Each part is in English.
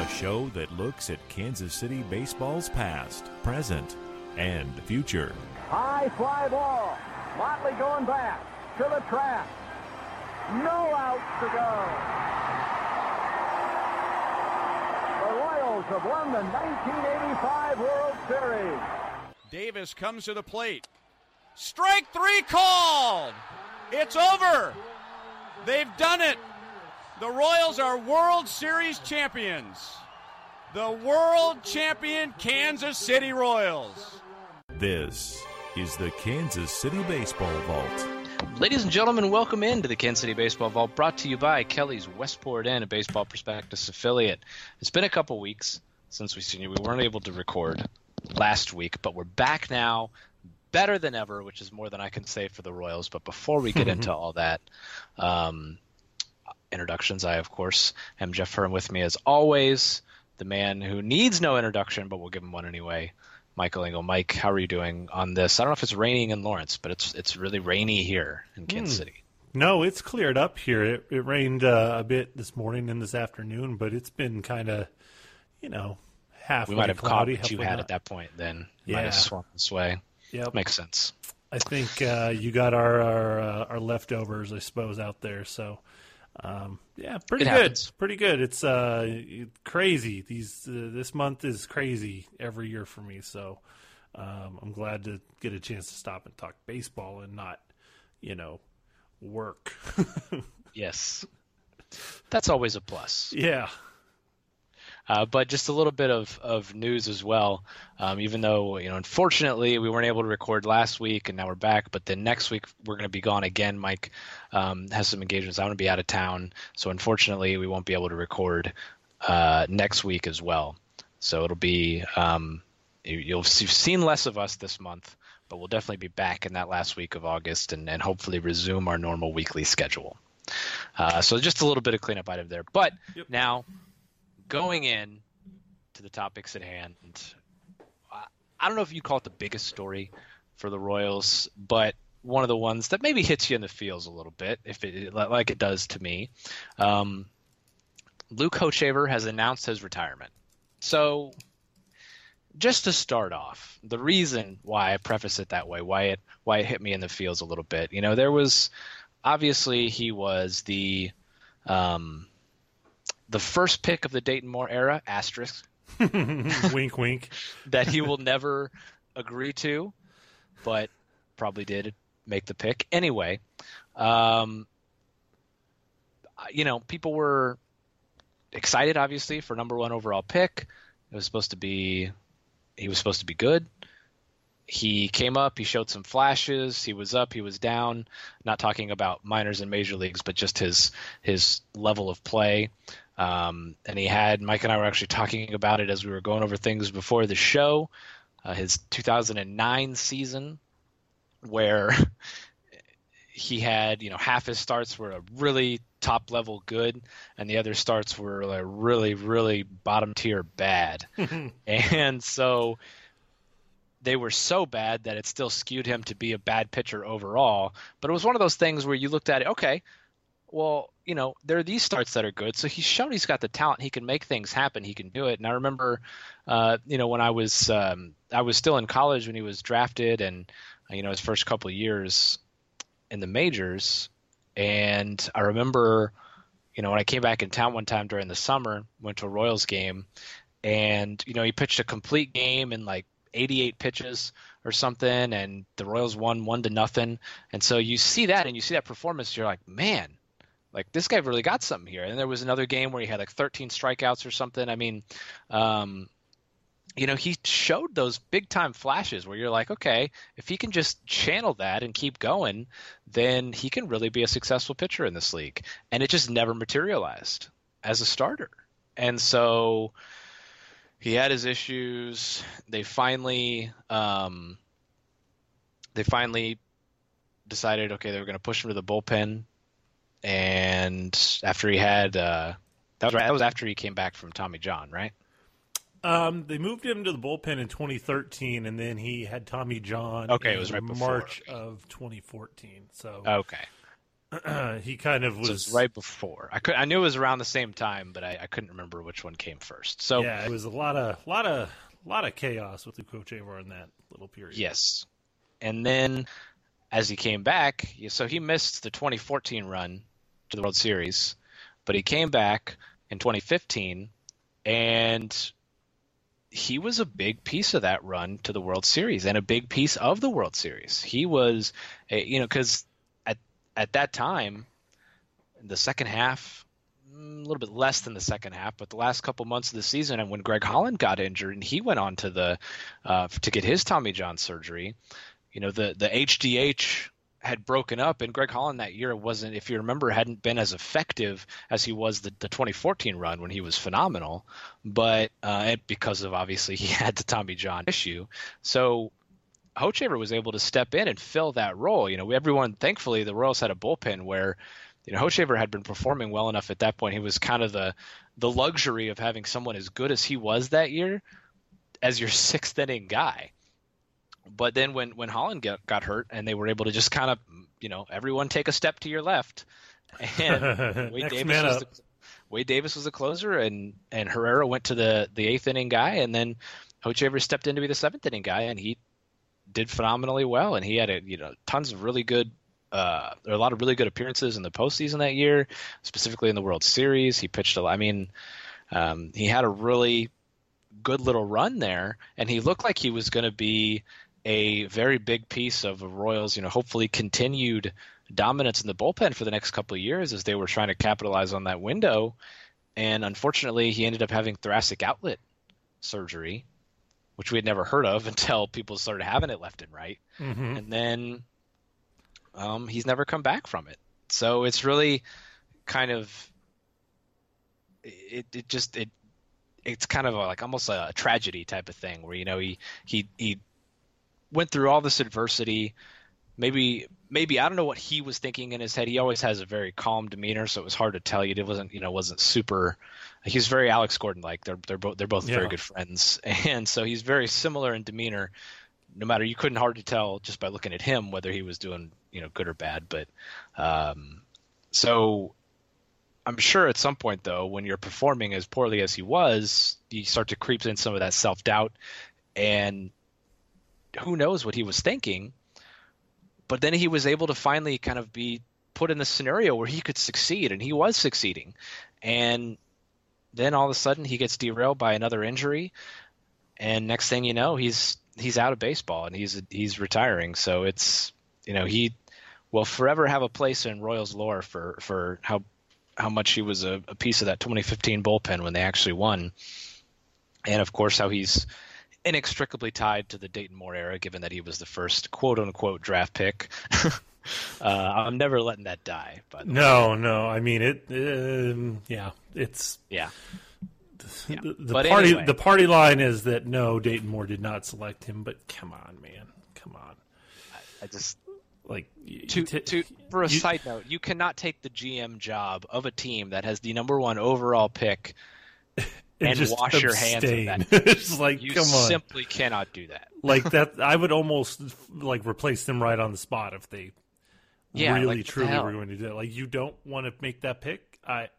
a show that looks at Kansas City baseball's past, present, and future. High fly ball. Motley going back to the track. No outs to go. The Royals have won the 1985 World Series. Davis comes to the plate. Strike three called. It's over. They've done it. The Royals are World Series champions. The world champion Kansas City Royals. This is the Kansas City Baseball Vault. Ladies and gentlemen, welcome into the Kansas City Baseball Vault, brought to you by Kelly's Westport Inn, a Baseball Prospectus affiliate. It's been a couple weeks since we've seen you. We weren't able to record last week, but we're back now, better than ever, which is more than I can say for the Royals. But before we get into all that, introductions, I, of course, am Jeff Hearn. With me, as always, the man who needs no introduction, but we'll give him one anyway, Michael Engel. Mike, how are you doing on this? I don't know if it's raining in Lawrence, but it's really rainy here in Kansas City. No, it's cleared up here. It rained a bit this morning and this afternoon, but it's been kind of, halfway We might have cloudy, caught what you had at that point then. Might have swung this way. Yep. Makes sense. I think you got our leftovers, I suppose, out there. So, pretty good. Happens. Pretty good. It's crazy. This month is crazy every year for me. So, I'm glad to get a chance to stop and talk baseball and not, work. Yes. That's always a plus. Yeah. But just a little bit of news as well. Even though, unfortunately we weren't able to record last week and now we're back, but then next week we're going to be gone again. Mike has some engagements. I'm going to be out of town. So unfortunately we won't be able to record next week as well. So it'll be you've seen less of us this month, but we'll definitely be back in that last week of August and hopefully resume our normal weekly schedule. So just a little bit of cleanup item there. But Now, going in to the topics at hand, I don't know if you call it the biggest story for the Royals, but one of the ones that maybe hits you in the feels a little bit, like it does to me. Luke Hochevar has announced his retirement. So just to start off, the reason why I preface it that way, why it hit me in the feels a little bit, there was obviously he was the first pick of the Dayton Moore era, asterisk. Wink, wink. That he will never agree to, but probably did make the pick. Anyway, people were excited, obviously, for number one overall pick. He was supposed to be good. He came up, he showed some flashes, he was up, he was down, not talking about minors and major leagues, but just his level of play. And Mike and I were actually talking about it as we were going over things before the show, his 2009 season, where he had, half his starts were a really top level good, and the other starts were like really, really bottom tier bad. And so they were so bad that it still skewed him to be a bad pitcher overall. But it was one of those things where you looked at it, okay, well, there are these starts that are good. So he's shown he's got the talent. He can make things happen. He can do it. And I remember, when I was still in college when he was drafted and, his first couple of years in the majors. And I remember, when I came back in town one time during the summer, went to a Royals game, and, he pitched a complete game in like 88 pitches or something, and the Royals won 1-0. And so you see that, and you see that performance, you're like, man, like this guy really got something here. And there was another game where he had like 13 strikeouts or something. I mean, he showed those big time flashes where you're like, okay, if he can just channel that and keep going, then he can really be a successful pitcher in this league. And it just never materialized as a starter. And so he had his issues. They finally decided, okay, they were going to push him to the bullpen. And after he had that was after he came back from Tommy John, right? They moved him to the bullpen in 2013, and then he had Tommy John. Okay, it was right before. March of 2014. So okay, he kind of was So it's right before. I knew it was around the same time, but I couldn't remember which one came first. So yeah, it was a lot of chaos with Luke Hochevar in that little period. yes, and then as he came back, so he missed the 2014 run to the World Series, but he came back in 2015, and he was a big piece of that run to the World Series and a big piece of the World Series. He was, because at that time, the second half, a little bit less than the second half, but the last couple months of the season, and when Greg Holland got injured and he went on to to get his Tommy John surgery, the HDH had broken up, and Greg Holland that year wasn't, if you remember, hadn't been as effective as he was the 2014 run when he was phenomenal, but because of obviously he had the Tommy John issue. So Hochevar was able to step in and fill that role. Everyone, thankfully, the Royals had a bullpen where, Hochevar had been performing well enough at that point. He was kind of the luxury of having someone as good as he was that year as your sixth inning guy. But then when Holland got hurt and they were able to just kind of, everyone take a step to your left. And Wade Davis was the closer, and Herrera went to the eighth inning guy, and then Hochevar stepped in to be the seventh inning guy, and he did phenomenally well. And he had tons of really good a lot of really good appearances in the postseason that year, specifically in the World Series. He pitched he had a really good little run there, and he looked like he was going to be a very big piece of the Royals, hopefully continued dominance in the bullpen for the next couple of years as they were trying to capitalize on that window. And unfortunately, he ended up having thoracic outlet surgery, which we had never heard of until people started having it left and right. Mm-hmm. And then he's never come back from it. So it's really kind of it's kind of almost a tragedy type of thing where he went through all this adversity. Maybe I don't know what he was thinking in his head. He always has a very calm demeanor, so it was hard to tell you. It wasn't super. He's very Alex Gordon like. They're both very good friends, and so he's very similar in demeanor. No matter, you couldn't hardly tell just by looking at him whether he was doing good or bad. But so I'm sure at some point though, when you're performing as poorly as he was, you start to creep in some of that self-doubt, and who knows what he was thinking. But then he was able to finally kind of be put in the scenario where he could succeed, and he was succeeding. And then all of a sudden he gets derailed by another injury, and next thing you know, he's out of baseball and he's retiring. So it's, he will forever have a place in Royals lore for how much he was a piece of that 2015 bullpen when they actually won. And of course, how he's inextricably tied to the Dayton Moore era, given that he was the first quote unquote draft pick. I'm never letting that die. By the way. No. I mean it. It's yeah. The party line is that no, Dayton Moore did not select him. But come on, man, come on. I just for a side note, you cannot take the GM job of a team that has the number one overall pick and just wash your hands of that. It's like, you come on. simply cannot do that. Like that, I would almost replace them right on the spot if they really truly were going to do that. Like, you don't want to make that pick.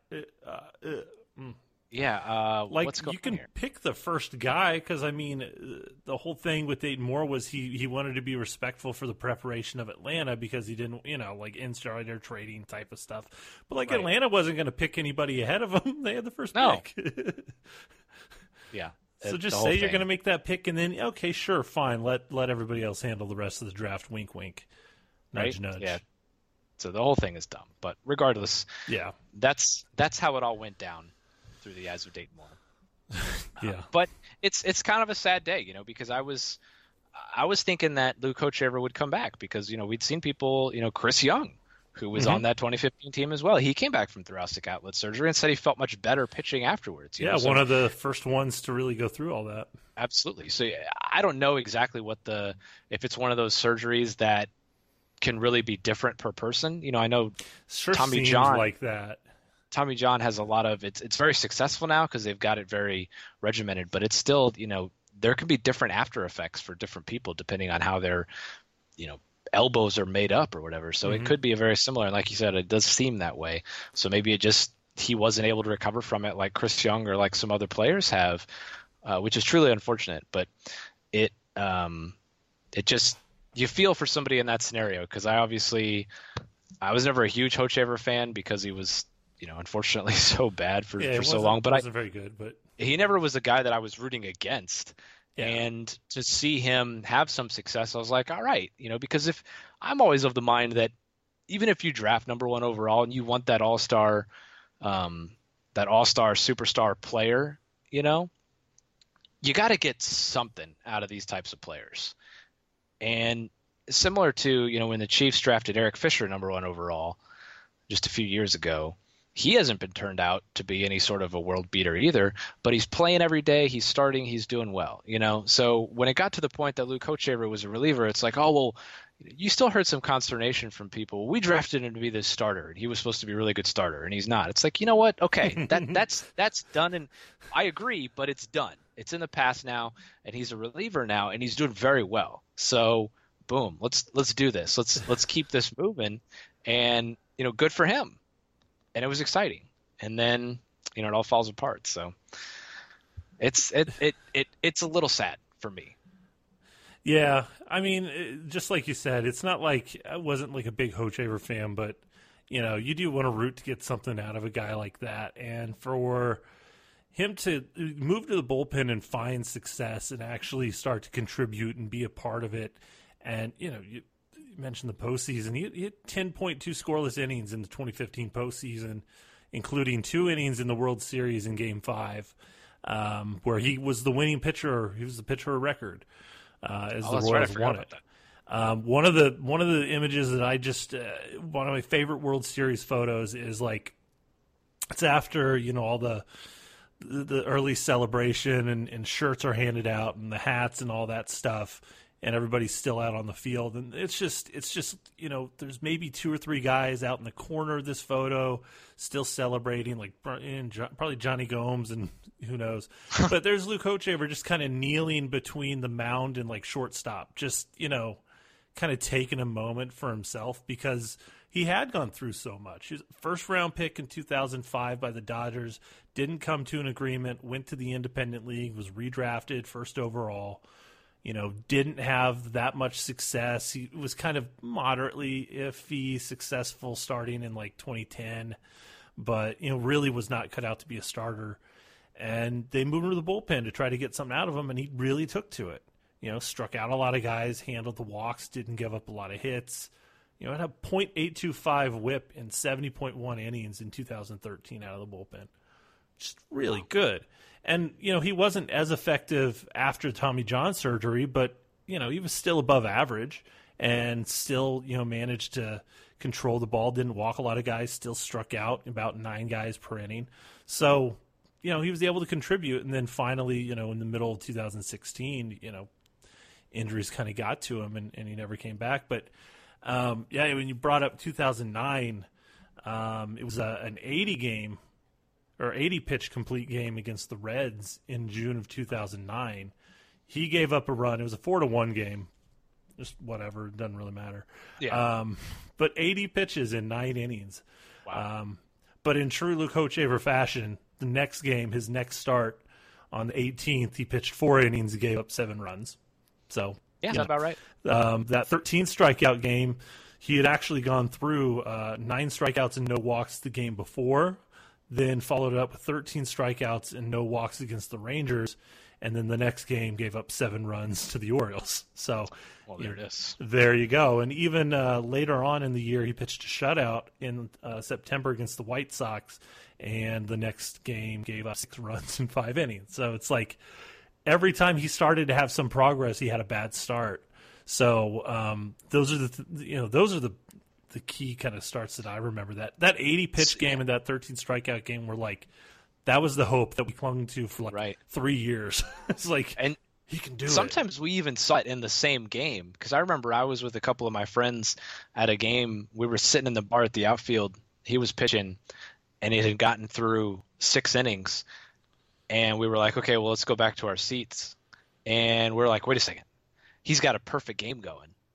What's going you can on here? pick the first guy because the whole thing with Dayton Moore was he wanted to be respectful for the preparation of Atlanta because he didn't insider trading type of stuff. But right. Atlanta wasn't going to pick anybody ahead of him. They had the first pick. Yeah. So just say you're going to make that pick, and then okay, sure, fine. Let everybody else handle the rest of the draft. Wink, wink. Nudge, nudge. Yeah. So the whole thing is dumb. But regardless, that's how it all went down through the eyes of Dayton Moore. But it's kind of a sad day, because I was thinking that Luke Hochevar would come back because we'd seen people, Chris Young, who was on that 2015 team as well. He came back from thoracic outlet surgery and said he felt much better pitching afterwards. One of the first ones to really go through all that. Absolutely. So I don't know exactly if it's one of those surgeries that can really be different per person. I know Tommy John like that. Tommy John has a lot of it's very successful now because they've got it very regimented, but it's still, there can be different after effects for different people depending on how their, elbows are made up or whatever. So it could be a very similar. And like you said, it does seem that way. So maybe he wasn't able to recover from it like Chris Young or like some other players have, which is truly unfortunate. But it just, you feel for somebody in that scenario, because I was never a huge Hochevar fan because he was, unfortunately so bad for so long. But wasn't very good. But he never was a guy that I was rooting against. Yeah. And to see him have some success, I was like, all right, because if I'm always of the mind that even if you draft number 1 overall and you want that all-star superstar player, you got to get something out of these types of players. And similar to, when the Chiefs drafted Eric Fisher number 1 overall just a few years ago, he hasn't been turned out to be any sort of a world beater either, but he's playing every day. He's starting. He's doing well, So when it got to the point that Luke Hochevar was a reliever, it's like, oh, well, you still heard some consternation from people. We drafted him to be this starter, and he was supposed to be a really good starter, and he's not. It's like, you know what? Okay, that's done, and I agree, but it's done. It's in the past now, and he's a reliever now, and he's doing very well. So, boom, let's do this. Let's keep this moving, and good for him. And it was exciting, and then it all falls apart. So it's a little sad for me. Yeah, I mean, just like you said, it's not like I wasn't like a big Hochevar fan, but you do want to root to get something out of a guy like that, and for him to move to the bullpen and find success and actually start to contribute and be a part of it, and you mentioned the postseason. He had 10.2 scoreless innings in the 2015 postseason, including 2 innings in the World Series in Game 5, where he was the winning pitcher. He was the pitcher of record as the Royals won it. One of the images that I just one of my favorite World Series photos is like it's after all the early celebration and shirts are handed out and the hats and all that stuff. And everybody's still out on the field. And it's just there's maybe 2 or 3 guys out in the corner of this photo still celebrating, like probably Johnny Gomes and who knows. But there's Luke Hochevar just kind of kneeling between the mound and like shortstop, just, kind of taking a moment for himself because he had gone through so much. He was first-round pick in 2005 by the Dodgers, didn't come to an agreement, went to the independent league, was redrafted first overall. Didn't have that much success. He was kind of moderately iffy successful starting in like 2010, but, really was not cut out to be a starter. And they moved him to the bullpen to try to get something out of him, and he really took to it. Struck out a lot of guys, handled the walks, didn't give up a lot of hits. It had a .825 whip in 70.1 innings in 2013 out of the bullpen. Just really good. And, he wasn't as effective after Tommy John surgery, but, he was still above average and still, managed to control the ball, didn't walk a lot of guys, still struck out about 9 guys per inning. So, he was able to contribute. And then finally, in the middle of 2016, injuries kind of got to him and he never came back. But, when you brought up 2009, it was an 80 pitch complete game against the Reds in June of 2009. He gave up a run. It was a 4-1 game. Just whatever. It doesn't really matter. Yeah. But 80 pitches in 9 innings. Wow. But in true Luke Hochevar fashion, the next game, his next start on the 18th, he pitched 4 innings and gave up 7 runs. So yeah, that's about right. That 13 strikeout game, he had actually gone through 9 strikeouts and no walks the game before. Then followed it up with 13 strikeouts and no walks against the Rangers, and then the next game gave up 7 runs to the Orioles. So, there it is. There you go. And even later on in the year, he pitched a shutout in September against the White Sox, and the next game gave up 6 runs in 5 innings. So it's like every time he started to have some progress, he had a bad start. So those are the key kind of starts that I remember. That 80 pitch game and that 13 strikeout game were like, that was the hope that we clung to for like 3 years. It's like, and he can do it. Sometimes we even saw it in the same game, because I remember I was with a couple of my friends at a game. We were sitting in the bar at the outfield. He was pitching, and it had gotten through 6 innings, and we were like, okay, well, let's go back to our seats. And we're like, wait a second, he's got a perfect game going.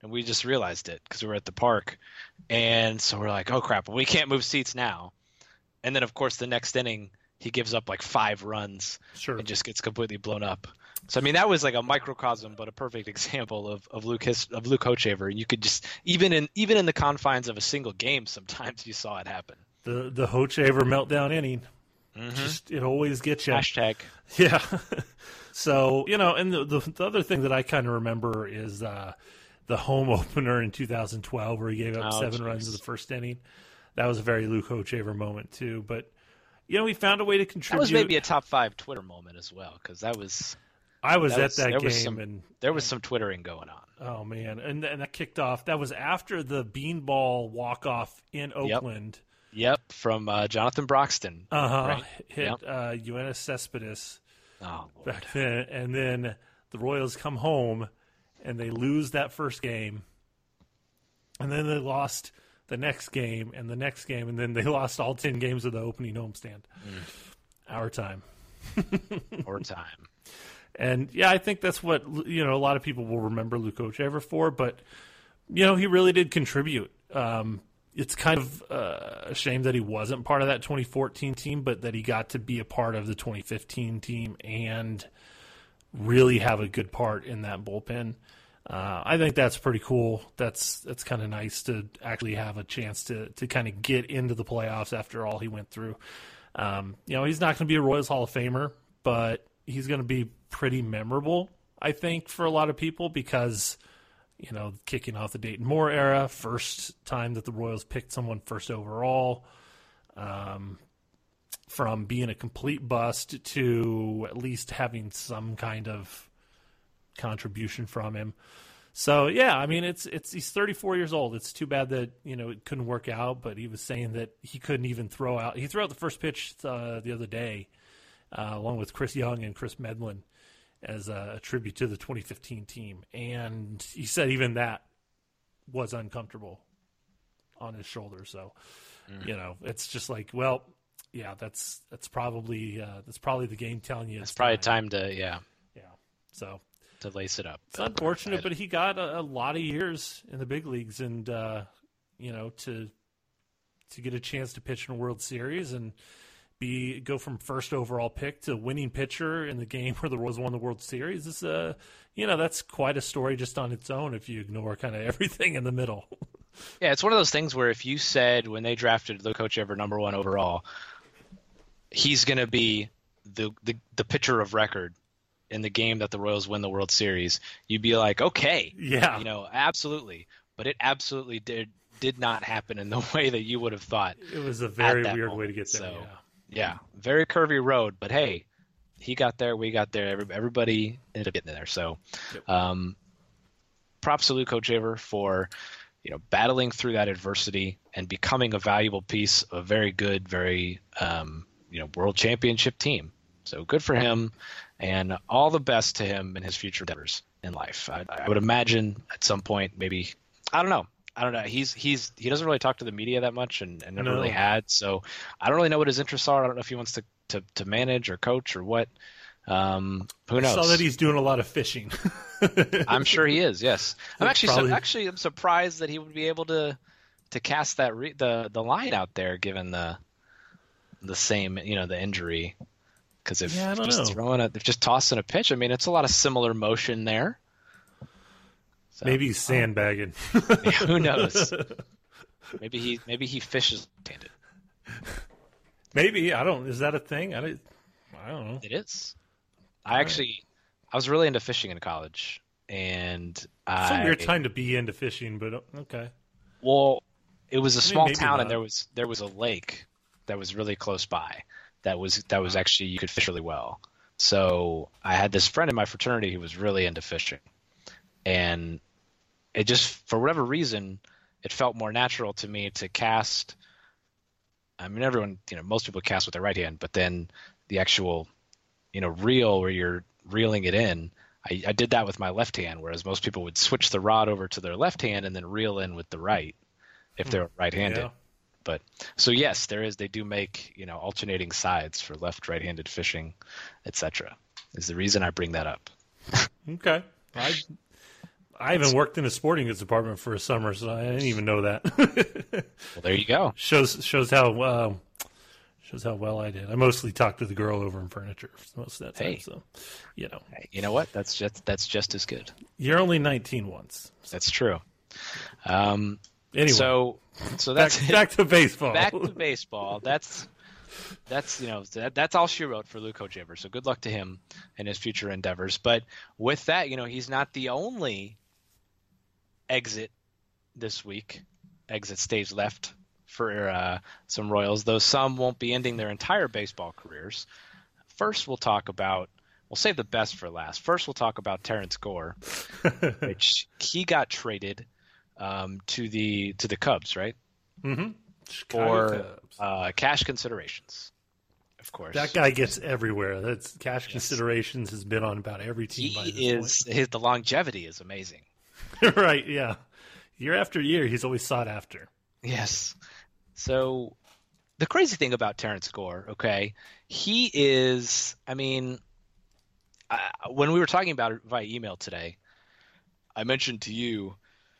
and we just realized it because we were at the park. And so we're like, oh, crap, we can't move seats now. And then, of course, the next inning, he gives up like 5 runs and just gets completely blown up. So, I mean, that was like a microcosm, but a perfect example of Luke Hochevar. You could just, even in the confines of a single game, sometimes you saw it happen. The Hochevar meltdown inning. Just, it always gets you. Hashtag. Yeah. So, and the other thing that I kind of remember is the home opener in 2012 where he gave up 7 runs in the first inning. That was a very Luke Hochevar moment too. But, he found a way to contribute. That was maybe a top 5 Twitter moment as well, because I was at that game. And there was some Twittering going on. Oh, man. And that kicked off. That was after the beanball walk-off in Oakland. Yep, from Jonathan Broxton. Right? Hit Yoenis Cespedes back then. And then the Royals come home, and they lose that first game. And then they lost the next game and the next game, and then they lost all 10 games of the opening homestand. Our time. Our time. And, I think that's what, a lot of people will remember Luke Hochevar for, but, he really did contribute. It's kind of a shame that he wasn't part of that 2014 team, but that he got to be a part of the 2015 team and really have a good part in that bullpen. I think that's pretty cool. That's kind of nice to actually have a chance to kind of get into the playoffs after all he went through. He's not going to be a Royals Hall of Famer, but he's going to be pretty memorable, I think, for a lot of people because, kicking off the Dayton Moore era, first time that the Royals picked someone first overall, from being a complete bust to at least having some kind of contribution from him. So, he's 34 years old. It's too bad that, it couldn't work out, but he was saying that he couldn't even throw out. He threw out the first pitch the other day, along with Chris Young and Chris Medlin, as a tribute to the 2015 team. And he said even that was uncomfortable on his shoulder. So, it's just like, well, yeah, that's probably the game telling you it's probably time to, So to lace it up. It's unfortunate, but he got a lot of years in the big leagues and, to get a chance to pitch in a World Series and go from first overall pick to winning pitcher in the game where the Royals won the World Series is, that's quite a story just on its own if you ignore kind of everything in the middle. Yeah, it's one of those things where if you said when they drafted Luke Hochevar number 1 overall, he's going to be the pitcher of record in the game that the Royals win the World Series, you'd be like, okay, absolutely. But it absolutely did not happen in the way that you would have thought. It was a very weird way to get there. So, very curvy road, but hey, he got there, we got there, everybody ended up getting there. So, props to Luke Hochevar for, battling through that adversity and becoming a valuable piece of a very good, very, world championship team. So good for him, and all the best to him in his future endeavors in life. I would imagine at some point, maybe, I don't know. He doesn't really talk to the media that much and never really had. So I don't really know what his interests are. I don't know if he wants to manage or coach or what. Who knows? I saw that he's doing a lot of fishing. I'm sure he is. Yes, I'm I'm surprised that he would be able to cast that the line out there given the same the injury. Because if they're just tossing a pitch, I mean, it's a lot of similar motion there. So, maybe he's sandbagging. Who knows? Maybe he fishes handed. Maybe is that a thing? I don't know. It is. I was really into fishing in college, and it's a weird time to be into fishing, but okay. Well, it was a small town, and there was a lake that was really close by. That was actually, you could fish really well. So I had this friend in my fraternity who was really into fishing, and it just, for whatever reason, it felt more natural to me to cast. I mean, everyone, most people cast with their right hand, but then the actual, reel where you're reeling it in, I did that with my left hand, whereas most people would switch the rod over to their left hand and then reel in with the right if they're right-handed. Yeah. But so yes, they do make, alternating sides for left, right-handed fishing, etc. is the reason I bring that up. Okay. I haven't worked in a sporting goods department for a summer, so I didn't even know that. Well, there you go. Shows how well I did. I mostly talked to the girl over in furniture most of that time. Hey. So, Hey, you know what? That's just as good. You're only 19 once. So. That's true. Anyway, so that's back to baseball. Back to baseball. That's that's all she wrote for Luke Ojibber. So good luck to him in his future endeavors. But with that, he's not the only exit this week. Exit stage left for some Royals, though some won't be ending their entire baseball careers. First, we'll save the best for last. First, we'll talk about Terrence Gore, which he got traded to the Cubs, right? Mm-hmm. For cash considerations, of course. That guy gets everywhere. That's cash considerations has been on about every team by this point. The longevity is amazing. Right, yeah. Year after year, he's always sought after. Yes. So the crazy thing about Terrence Gore, okay, he is, when we were talking about it via email today, I mentioned to you,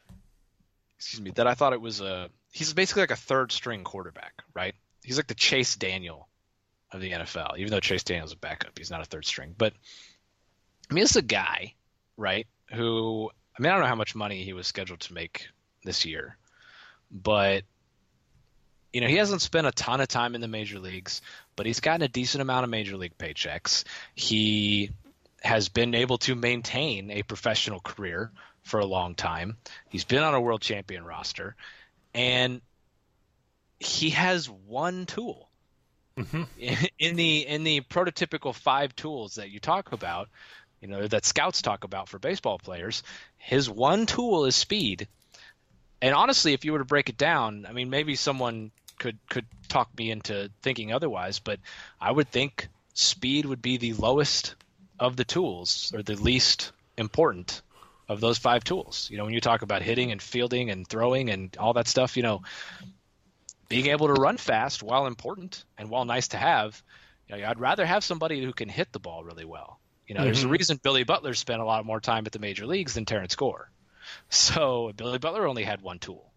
that I thought it was he's basically like a third string quarterback, right? He's like the Chase Daniel of the NFL, even though Chase Daniel's a backup. He's not a third string. But, it's a guy, right, who, I don't know how much money he was scheduled to make this year, but, he hasn't spent a ton of time in the major leagues, but he's gotten a decent amount of major league paychecks. He has been able to maintain a professional career for a long time. He's been on a world champion roster, and he has one tool. Mm-hmm. In the prototypical 5 tools that you talk about, that scouts talk about for baseball players, his one tool is speed. And honestly, if you were to break it down, maybe someone could talk me into thinking otherwise, but I would think speed would be the lowest of the tools, or the least important of those 5 tools. When you talk about hitting and fielding and throwing and all that stuff, being able to run fast, while important and while nice to have, I'd rather have somebody who can hit the ball really well. There's a reason Billy Butler spent a lot more time at the major leagues than Terrence Gore. So Billy Butler only had one tool.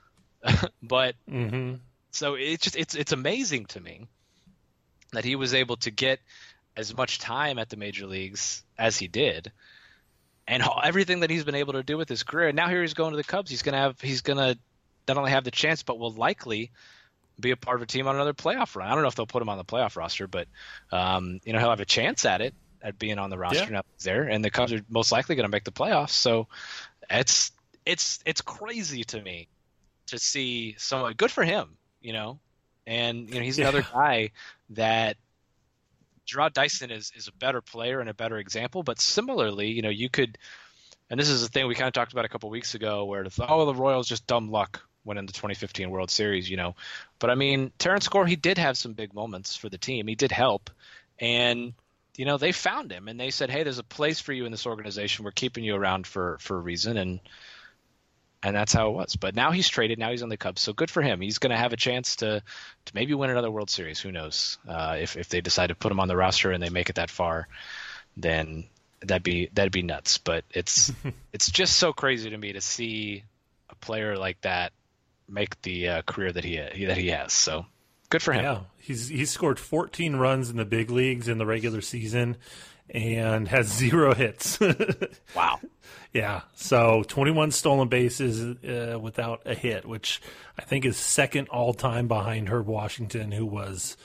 But so it's amazing to me that he was able to get as much time at the major leagues as he did, and everything that he's been able to do with his career. And now here he's going to the Cubs. He's gonna not only have the chance, but will likely be a part of a team on another playoff run. I don't know if they'll put him on the playoff roster, but he'll have a chance at being on the roster now he's there, and the Cubs are most likely going to make the playoffs. So it's crazy to me to see someone. Good for him, and he's another guy that Gerard Dyson is a better player and a better example. But similarly, you could, and this is the thing we kind of talked about a couple weeks ago, where the Royals just dumb luck winning the 2015 World Series, But Terrence Gore, he did have some big moments for the team. He did help, and they found him and they said, hey, there's a place for you in this organization. We're keeping you around for a reason, and that's how it was. But now he's traded. Now he's on the Cubs. So good for him. He's going to have a chance to maybe win another World Series. Who knows? If they decide to put him on the roster and they make it that far, then that'd be nuts. But it's just so crazy to me to see a player like that make the career that he has. So good for him. Yeah, he's scored 14 runs in the big leagues in the regular season and has 0 hits. Wow. Yeah, so 21 stolen bases without a hit, which I think is second all-time behind Herb Washington, who was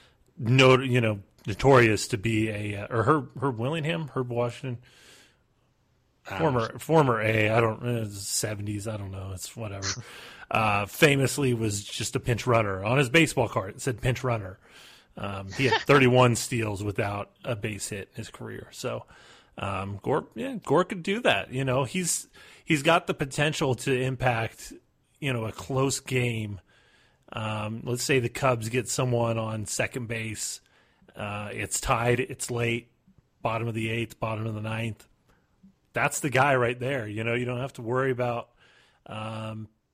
notorious to be or Herb Willingham, Herb Washington, former A, I don't know, 70s, I don't know, it's whatever. Famously was just a pinch runner. On his baseball card, it said pinch runner. He had 31 steals without a base hit in his career. So Gore could do that. He's got the potential to impact, a close game. Let's say the Cubs get someone on second base. It's tied. It's late, bottom of the 8th, bottom of the 9th. That's the guy right there. You don't have to worry about,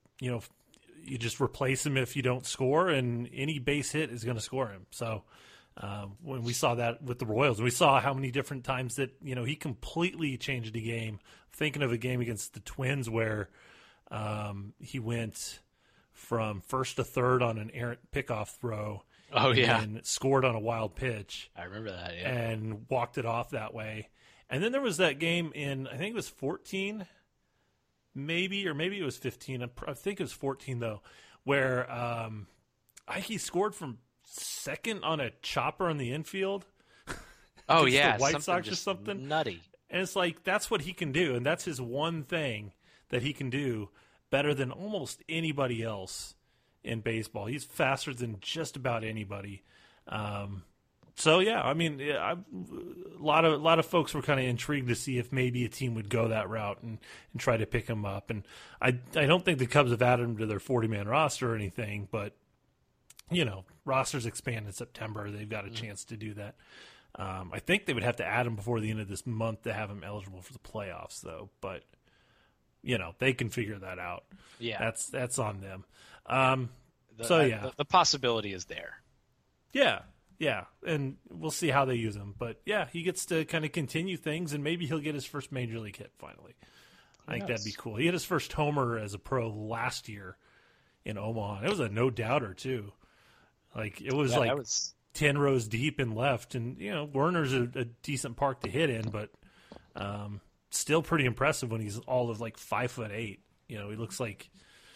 you just replace him if you don't score, and any base hit is going to score him. So When we saw that with the Royals, we saw how many different times that he completely changed the game. Thinking of a game against the Twins where he went from first to third on an errant pickoff throw. Oh, yeah. And scored on a wild pitch. I remember that, yeah. And walked it off that way. And then there was that game in, I think it was 14, maybe, or maybe it was 15. I think it was 14, though, where he scored from second on a chopper in the infield. Oh, yeah. The White Sox or something. Nutty. And it's like, that's what he can do. And that's his one thing that he can do better than almost anybody else in baseball. He's faster than just about anybody. So yeah, I mean, a lot of folks were kind of intrigued to see if maybe a team would go that route and try to pick him up. And I don't think the Cubs have added him to their 40-man roster or anything, but rosters expand in September. They've got a chance to do that. I think they would have to add him before the end of this month to have him eligible for the playoffs, though. But they can figure that out. Yeah, that's on them. The possibility is there. Yeah, and we'll see how they use him. But, yeah, he gets to kind of continue things, and maybe he'll get his first major league hit finally. I think that'd be cool. He hit his first homer as a pro last year in Omaha. It was a no-doubter, too. Like, it was 10 rows deep and left. And, Werner's a decent park to hit in, but still pretty impressive when he's all of, 5'8". He looks like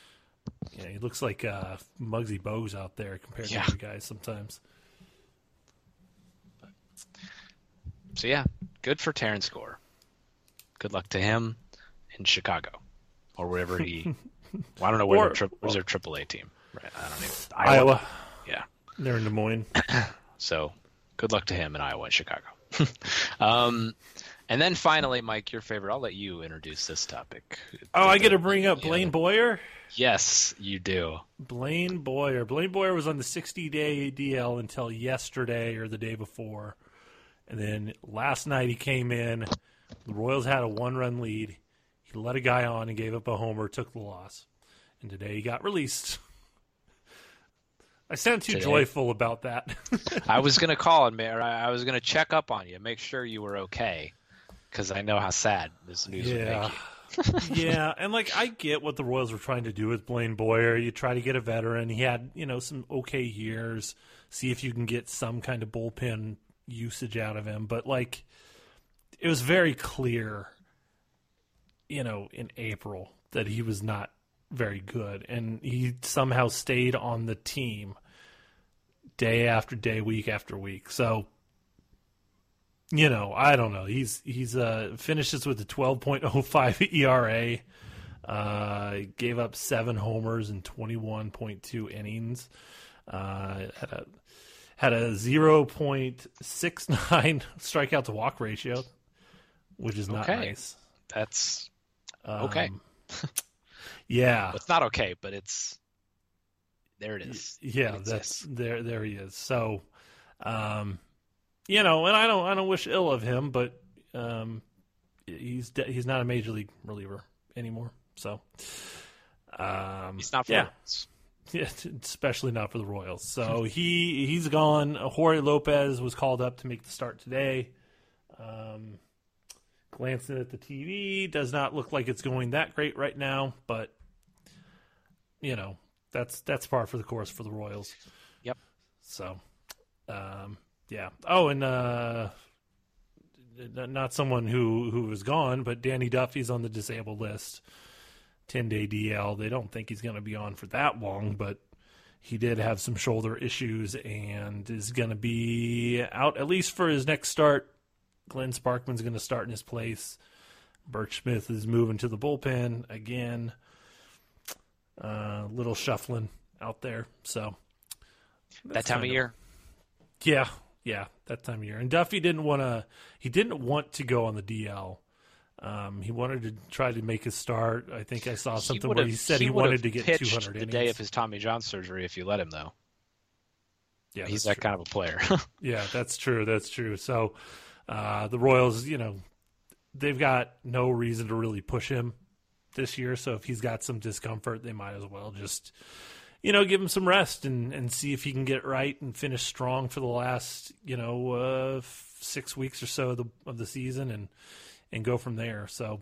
Muggsy Bogues out there compared to other guys sometimes. So, yeah, good for Terrence Gore. Good luck to him in Chicago or wherever he – I don't know where's their AAA team. Right? I don't know. Iowa. Yeah. They're in Des Moines. So, good luck to him in Iowa and Chicago. And then finally, Mike, your favorite – I'll let you introduce this topic. I get to bring up Blaine Boyer? Yes, you do. Blaine Boyer. Blaine Boyer was on the 60-day DL until yesterday or the day before. And then last night he came in. The Royals had a one-run lead. He let a guy on and gave up a homer, took the loss. And today he got released. I sound too joyful about that. I was going to call him, man. I was going to check up on you, make sure you were okay, because I know how sad this news would make you. Yeah, and I get what the Royals were trying to do with Blaine Boyer. You try to get a veteran. He had, some okay years. See if you can get some kind of bullpen usage out of him. But, it was very clear, in April that he was not very good. And he somehow stayed on the team day after day, week after week. So, I don't know. He's finishes with a 12.05 ERA. Gave up 7 homers in 21.2 innings. Had a 0.69 strikeout to walk ratio, which is not nice. That's okay. Yeah, it's not okay, but there. It is. Yeah, that's there. There he is. So, and I don't wish ill of him, but he's not a major league reliever anymore. So, he's not for us. Yeah, especially not for the Royals. So he's gone. Jorge Lopez was called up to make the start today. Glancing at the TV, does not look like it's going that great right now, but that's par for the course for the Royals. Yep. So, yeah. Oh, and not someone who is gone, but Danny Duffy's on the disabled list. 10-day DL. They don't think he's going to be on for that long, but he did have some shoulder issues and is going to be out at least for his next start. Glenn Sparkman's going to start in his place. Birch Smith is moving to the bullpen again. Little shuffling out there. So that time of year. Yeah, that time of year. And Duffy didn't want to go on the DL. He wanted to try to make his start. I think I saw something where he said he wanted to get 200 innings. The day of his Tommy John surgery, if you let him, though. Yeah, he's that kind of a player. Yeah, that's true. That's true. So the Royals, they've got no reason to really push him this year. So if he's got some discomfort, they might as well just give him some rest and see if he can get right and finish strong for the last, 6 weeks or so of the season and go from there. So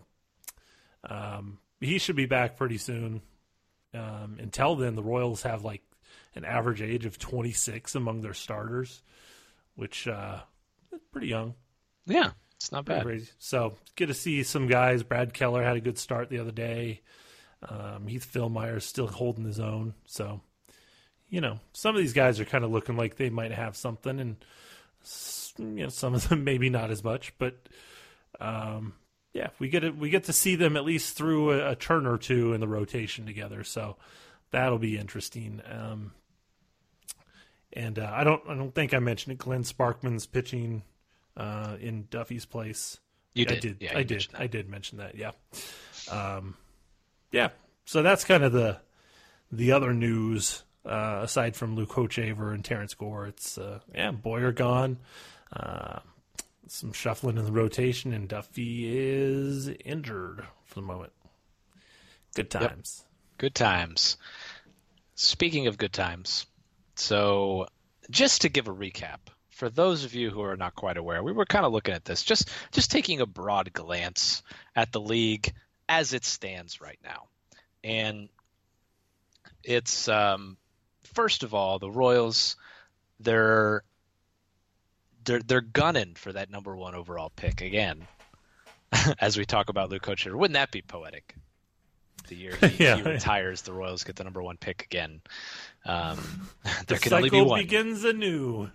he should be back pretty soon. Until then, the Royals have like an average age of 26 among their starters, which is pretty young. Yeah, it's not bad. Crazy. So good to see some guys. Brad Keller had a good start the other day. Heath Fillmeyer's still holding his own. So, some of these guys are kind of looking like they might have something, and some of them maybe not as much. But we get to see them at least through a turn or two in the rotation together. So that'll be interesting. And I don't think I mentioned it. Glenn Sparkman's pitching in Duffy's place. You did. I did mention that. Yeah. Yeah. So that's kind of the other news aside from Luke Hochevar and Terrence Gore. It's Boyer gone. Some shuffling in the rotation, and Duffy is injured for the moment. Good times. Yep. Good times. Speaking of good times, so just to give a recap, for those of you who are not quite aware, we were kind of looking at this, just taking a broad glance at the league as it stands right now. And it's, first of all, the Royals, they're gunning for that number 1 overall pick again, as we talk about Luke Hochevar. Wouldn't that be poetic? The year he retires, the Royals get the number 1 pick again. There can only be one. The cycle begins anew.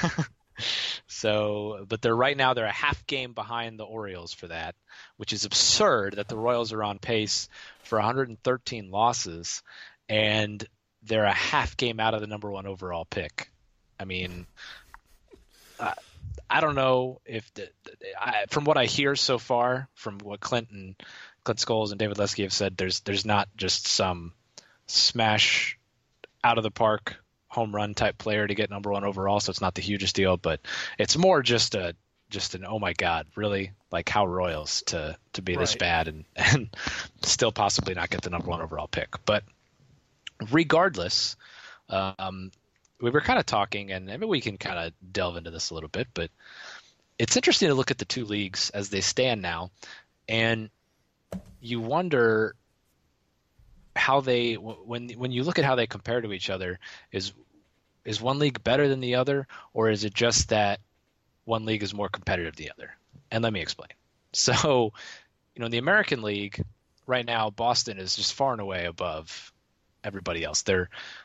So, but they're a half game behind the Orioles for that, which is absurd that the Royals are on pace for 113 losses, and they're a half game out of the number 1 overall pick. I mean, I don't know if from what I hear so far, from what Clint Scholes and David Lesky have said, there's not just some smash out of the park home run type player to get number 1 overall, so it's not the hugest deal, but it's more just an oh my god, really, like how Royals to be this bad and still possibly not get the number 1 overall pick. But regardless, we were kind of talking, and maybe we can kind of delve into this a little bit, but it's interesting to look at the two leagues as they stand now, and you wonder how they, when you look at how they compare to each other, is one league better than the other, or is it just that one league is more competitive than the other? And let me explain. So, in the American League right now, Boston is just far and away above everybody else. They're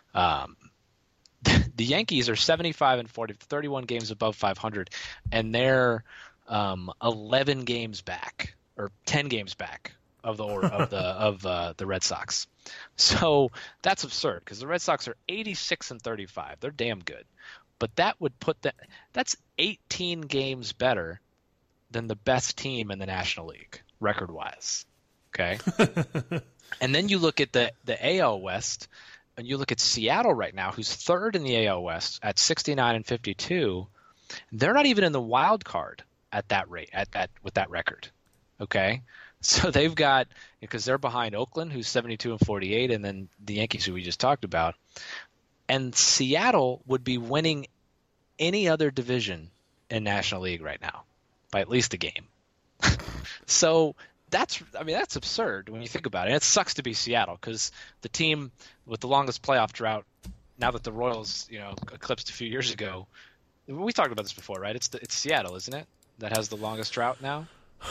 the Yankees are 75-40, 31 games above 500, and they're 11 games back or 10 games back of the Red Sox. So that's absurd because the Red Sox are 86-35. They're damn good, but that would put that's 18 games better than the best team in the National League record-wise. Okay, and then you look at the AL West. And you look at Seattle right now, who's third in the AL West at 69-52. They're not even in the wild card at that rate, with that record. Okay, so they've got, because they're behind Oakland, who's 72-48, and then the Yankees, who we just talked about. And Seattle would be winning any other division in National League right now by at least a game. So that's absurd when you think about it. And it sucks to be Seattle because the team with the longest playoff drought, now that the Royals, eclipsed a few years ago, we talked about this before, right? It's Seattle, isn't it? That has the longest drought now.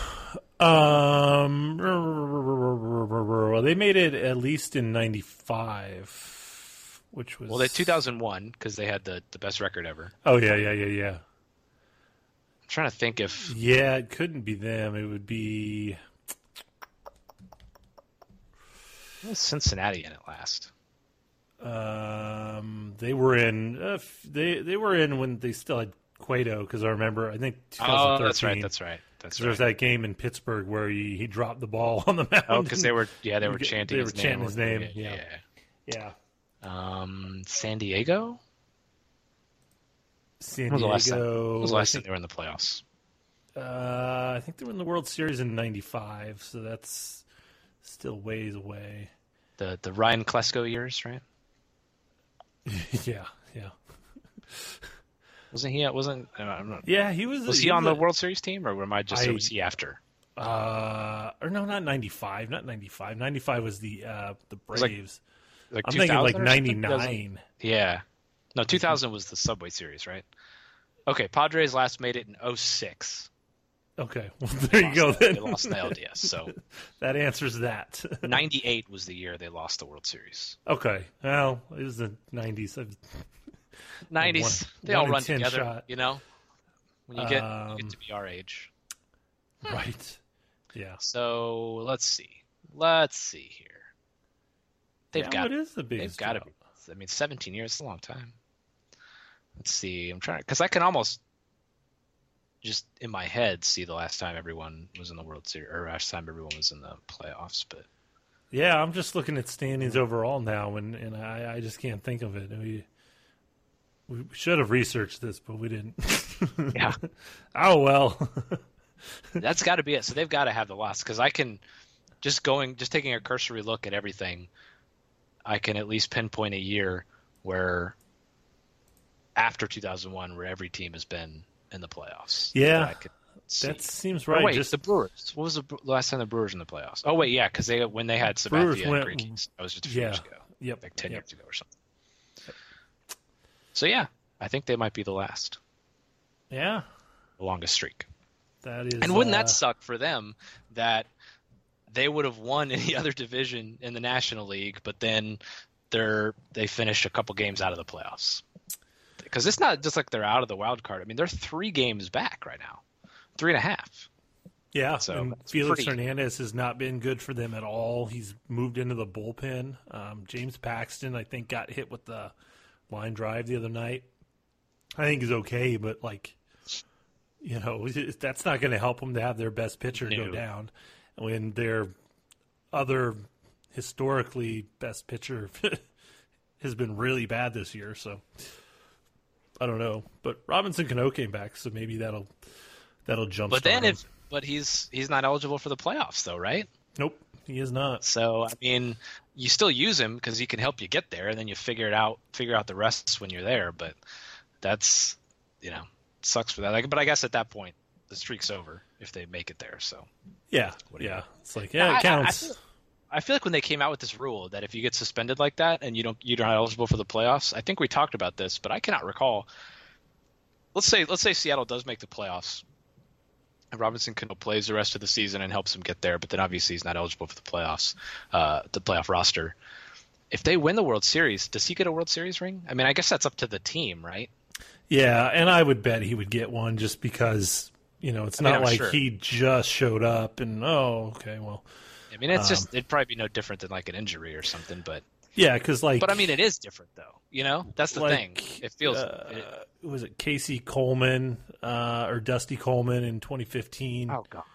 They made it at least in '95, which was 2001 because they had the best record ever. Oh yeah. I'm trying to think if it couldn't be them. It would be. Cincinnati in it last. They were in. They were in when they still had Cueto, because I think 2013. Oh, that's right. There's that game in Pittsburgh where he dropped the ball on the mound. Oh, because they were chanting. They were chanting his name. Yeah. San Diego. San Diego. When was the last time they were in the playoffs? I think they were in the World Series in '95, so that's still ways away. The Ryan Klesko years, right? Yeah. Wasn't he? I'm not, Yeah, he was. Was he on the World Series team, or was he after? Or no, not 95. Not 95. 95 was the Braves. Like I'm thinking like 99. Yeah. No, 2000 was the Subway Series, right? Okay, Padres last made it in 06. Okay, well, there you go. Then. They lost the LDS, so that answers that. 98 was the year they lost the World Series. Okay, well, it was the 90s. 90s, they all run together, shot. you know. When you get to be our age, right? Yeah. So let's see here. They've got to be. 17 years is a long time. Let's see. I'm trying because I can almost just in my head see the last time everyone was in the World Series or last time everyone was in the playoffs. But yeah, I'm just looking at standings overall now, and I just can't think of it. We should have researched this, but we didn't. Yeah. Oh well. That's got to be it. So they've got to have the loss because I can just taking a cursory look at everything. I can at least pinpoint a year where after 2001 where every team has been in the playoffs. Yeah, that seems right. Wait, the Brewers. What was the last time the Brewers in the playoffs? Oh, wait, yeah, because when they had Sabathia and Greinke. That was just a few years ago. Yep. Like 10 years ago or something. So, yeah, I think they might be the last. Yeah. The longest streak. That is. And wouldn't that suck for them that they would have won any other division in the National League, but then they finished a couple games out of the playoffs? Because it's not just like they're out of the wild card. I mean, they're 3 games back right now, 3.5. Yeah, so and Felix Hernandez has not been good for them at all. He's moved into the bullpen. James Paxton, I think, got hit with the line drive the other night. I think he's okay, but that's not going to help them to have their best pitcher go down when their other historically best pitcher has been really bad this year. So I don't know, but Robinson Cano came back, so maybe that'll jump. But he's not eligible for the playoffs, though, right? Nope, he is not. So I mean, you still use him because he can help you get there, and then you figure out the rest when you're there. But that's sucks for that. But I guess at that point the streak's over if they make it there. So yeah, it's like it counts. I feel like when they came out with this rule that if you get suspended like that and you're not eligible for the playoffs, I think we talked about this, but I cannot recall. Let's say Seattle does make the playoffs, and Robinson Cano plays the rest of the season and helps him get there, but then obviously he's not eligible for the playoffs, the playoff roster. If they win the World Series, does he get a World Series ring? I mean, I guess that's up to the team, right? Yeah, and I would bet he would get one just because it's not like he just showed up and okay, well. I mean, it'd probably be no different than like an injury or something, but yeah, because but I mean, it is different though. That's the thing. It feels. Was it Casey Coleman or Dusty Coleman in 2015? Oh God.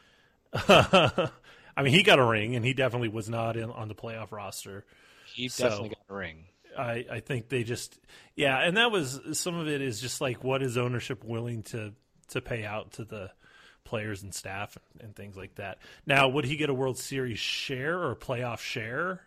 I mean, he got a ring, and he definitely was not on the playoff roster. He definitely got a ring. I think they and that was some of it is just like what is ownership willing to pay out to the players and staff and things like that. Now, would he get a World Series share or a playoff share?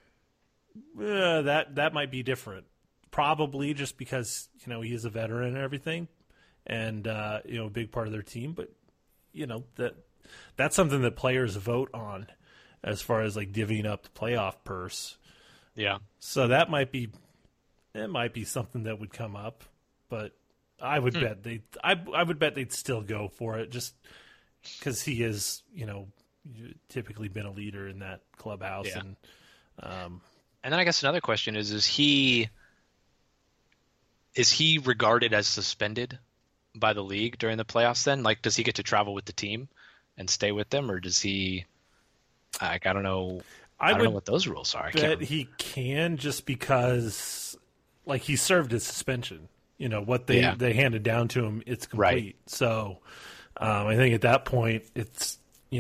That might be different. Probably just because, he is a veteran and everything and, a big part of their team. But, that's something that players vote on as far as like divvying up the playoff purse. Yeah. So it might be something that would come up, but I would bet I would bet they'd still go for it just because he is, typically been a leader in that clubhouse. Yeah. And then I guess another question is he regarded as suspended by the league during the playoffs then? Like, does he get to travel with the team and stay with them, or does he I don't know. I don't know what those rules are. He can just because like he served his suspension. What they handed down to him, it's complete. Right. So I think at that point, it's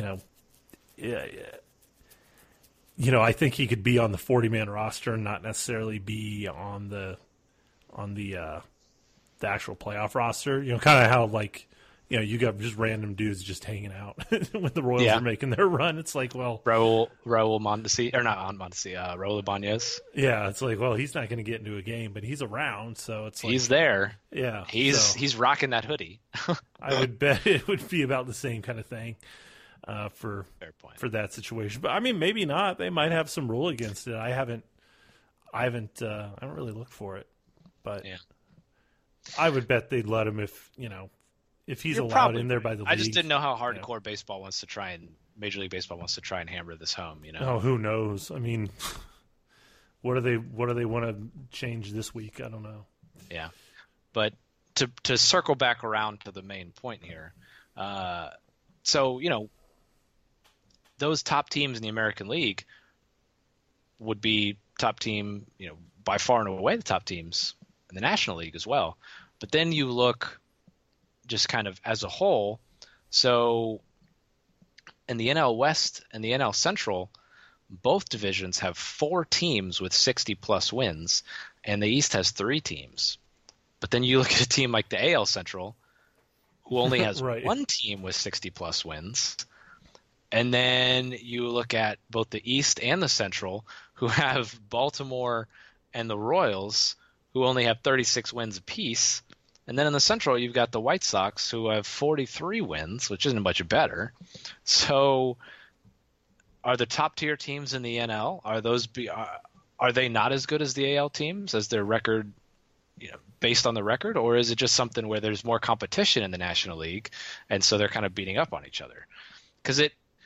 I think he could be on the 40-man roster and not necessarily be on the actual playoff roster. Kind of how like you got just random dudes just hanging out when the Royals are making their run. It's like, well, Raul Mondesi, or not on Mondesi, Raul Ibanez. Yeah, it's like, well, he's not going to get into a game, but he's around, so it's like he's there. Yeah, he's rocking that hoodie. I would bet it would be about the same kind of thing for that situation. But I mean, maybe not. They might have some rule against it. I haven't really looked for it, but I would bet they'd let him if he's allowed in there by the league. I just didn't know how hardcore baseball wants to try and Major League Baseball wants to try and hammer this home. Oh, who knows? I mean, what do they want to change this week? I don't know. Yeah, but to circle back around to the main point here, so those top teams in the American League would be top team, by far and away the top teams in the National League as well. But then you look just kind of as a whole. So in the NL West and the NL Central, both divisions have 4 teams with 60-plus wins, and the East has 3 teams. But then you look at a team like the AL Central, who only has one team with 60-plus wins. And then you look at both the East and the Central, who have Baltimore and the Royals, who only have 36 wins apiece. And then in the Central, you've got the White Sox, who have 43 wins, which isn't much better. So are the top-tier teams in the NL, are they not as good as the AL teams, as their record, based on the record? Or is it just something where there's more competition in the National League, and so they're kind of beating up on each other? Because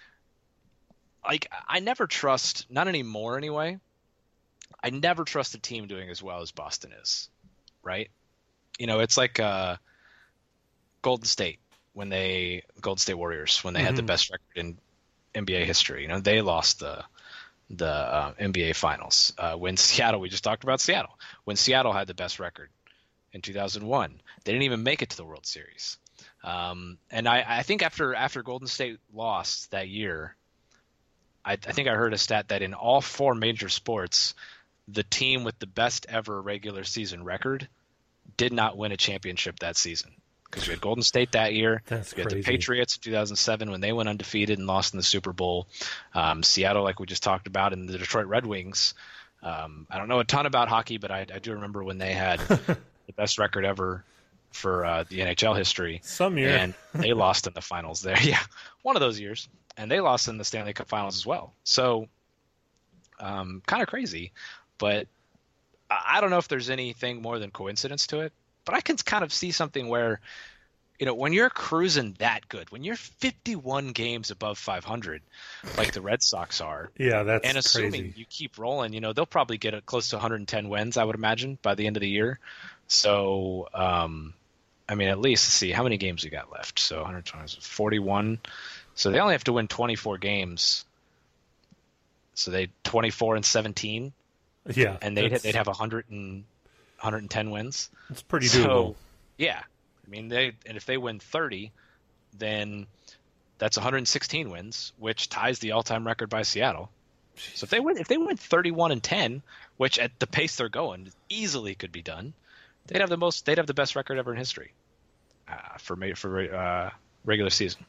I never trust, not anymore anyway, I never trust a team doing as well as Boston is, right? It's like Golden State Warriors when they had the best record in NBA history. They lost the NBA Finals. When Seattle, we just talked about Seattle. When Seattle had the best record in 2001, they didn't even make it to the World Series. And I think after Golden State lost that year, I think I heard a stat that in all 4 major sports, the team with the best ever regular season record did not win a championship that season. Because we had Golden State that year. That's we had crazy. The Patriots in 2007 when they went undefeated and lost in the Super Bowl. Seattle, like we just talked about, and the Detroit Red Wings. I don't know a ton about hockey, but I do remember when they had the best record ever for the NHL history. Some year. And they lost in the finals there. Yeah, one of those years. And they lost in the Stanley Cup Finals as well. So kind of crazy. But I don't know if there's anything more than coincidence to it. But I can kind of see something where, when you're cruising that good, when you're 51 games above 500, like the Red Sox are, that's and assuming crazy. You keep rolling, they'll probably get close to 110 wins, I would imagine, by the end of the year. So, at least, let's see, how many games we got left? So 120, 41. So they only have to win 24 games. So they 24-17. Yeah, and they'd have 110 wins. It's pretty doable. Yeah, and if they win 30, then that's 116 wins, which ties the all-time record by Seattle. So if they win 31-10, which at the pace they're going easily could be done, they'd have the best record ever in history for regular season.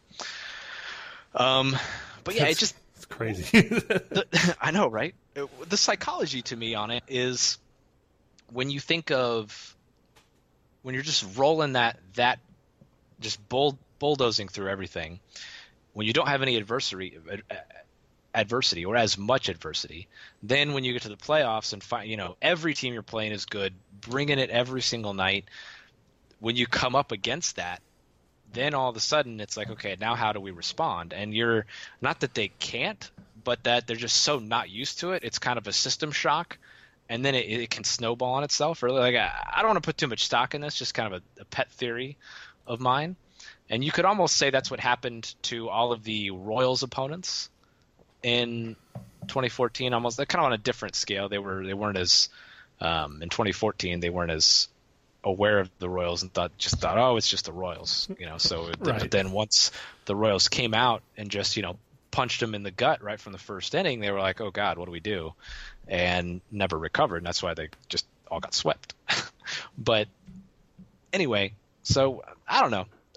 But yeah, it's crazy. I know, right? The psychology to me on it is when you think of when you're just rolling that just bulldozing through everything, when you don't have any adversity or as much adversity, then when you get to the playoffs and every team you're playing is good, bringing it every single night, when you come up against that, then all of a sudden it's like, okay, now how do we respond? And you're not that they can't, but that they're just so not used to it. It's kind of a system shock, and then it can snowball on itself. Really, like I don't want to put too much stock in this, just kind of a pet theory of mine. And you could almost say that's what happened to all of the Royals opponents in 2014. Almost, they're kind of on a different scale. They weren't as in 2014 they weren't as aware of the Royals and thought, oh, it's just the Royals, So Right. Then once the Royals came out and just punched them in the gut right from the first inning, they were like, oh God, what do we do? And never recovered. And that's why they just all got swept. But anyway, so I don't know.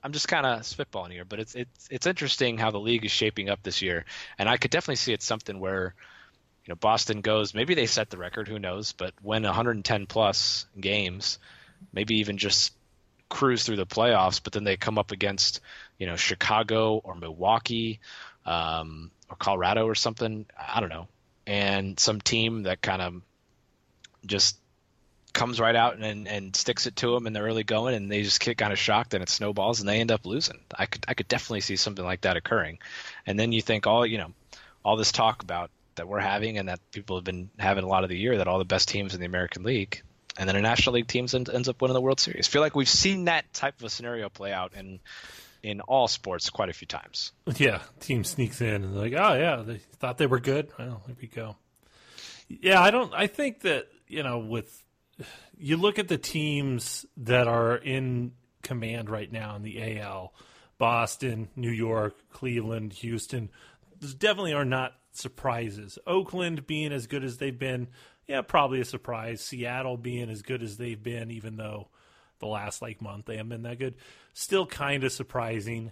I'm just kind of spitballing here, but it's interesting how the league is shaping up this year, and I could definitely see it's something where, Boston goes, maybe they set the record, who knows, but win 110 plus games, maybe even just cruise through the playoffs, but then they come up against, Chicago or Milwaukee, or Colorado or something, I don't know, and some team that kind of just comes right out and sticks it to them in the early going, and they just get kind of shocked and it snowballs and they end up losing. I could definitely see something like that occurring. And then you think all this talk about that we're having and that people have been having a lot of the year, that all the best teams in the American League and then a National League team ends up winning the World Series. I feel like we've seen that type of a scenario play out in all sports quite a few times. Yeah, team sneaks in and they're like, oh yeah, they thought they were good. Well, here we go. Yeah, I think that, you look at the teams that are in command right now in the AL, Boston, New York, Cleveland, Houston, those definitely are not surprises. Oakland being as good as they've been, yeah, probably a surprise. Seattle being as good as they've been, even though the last month they haven't been that good, still kind of surprising.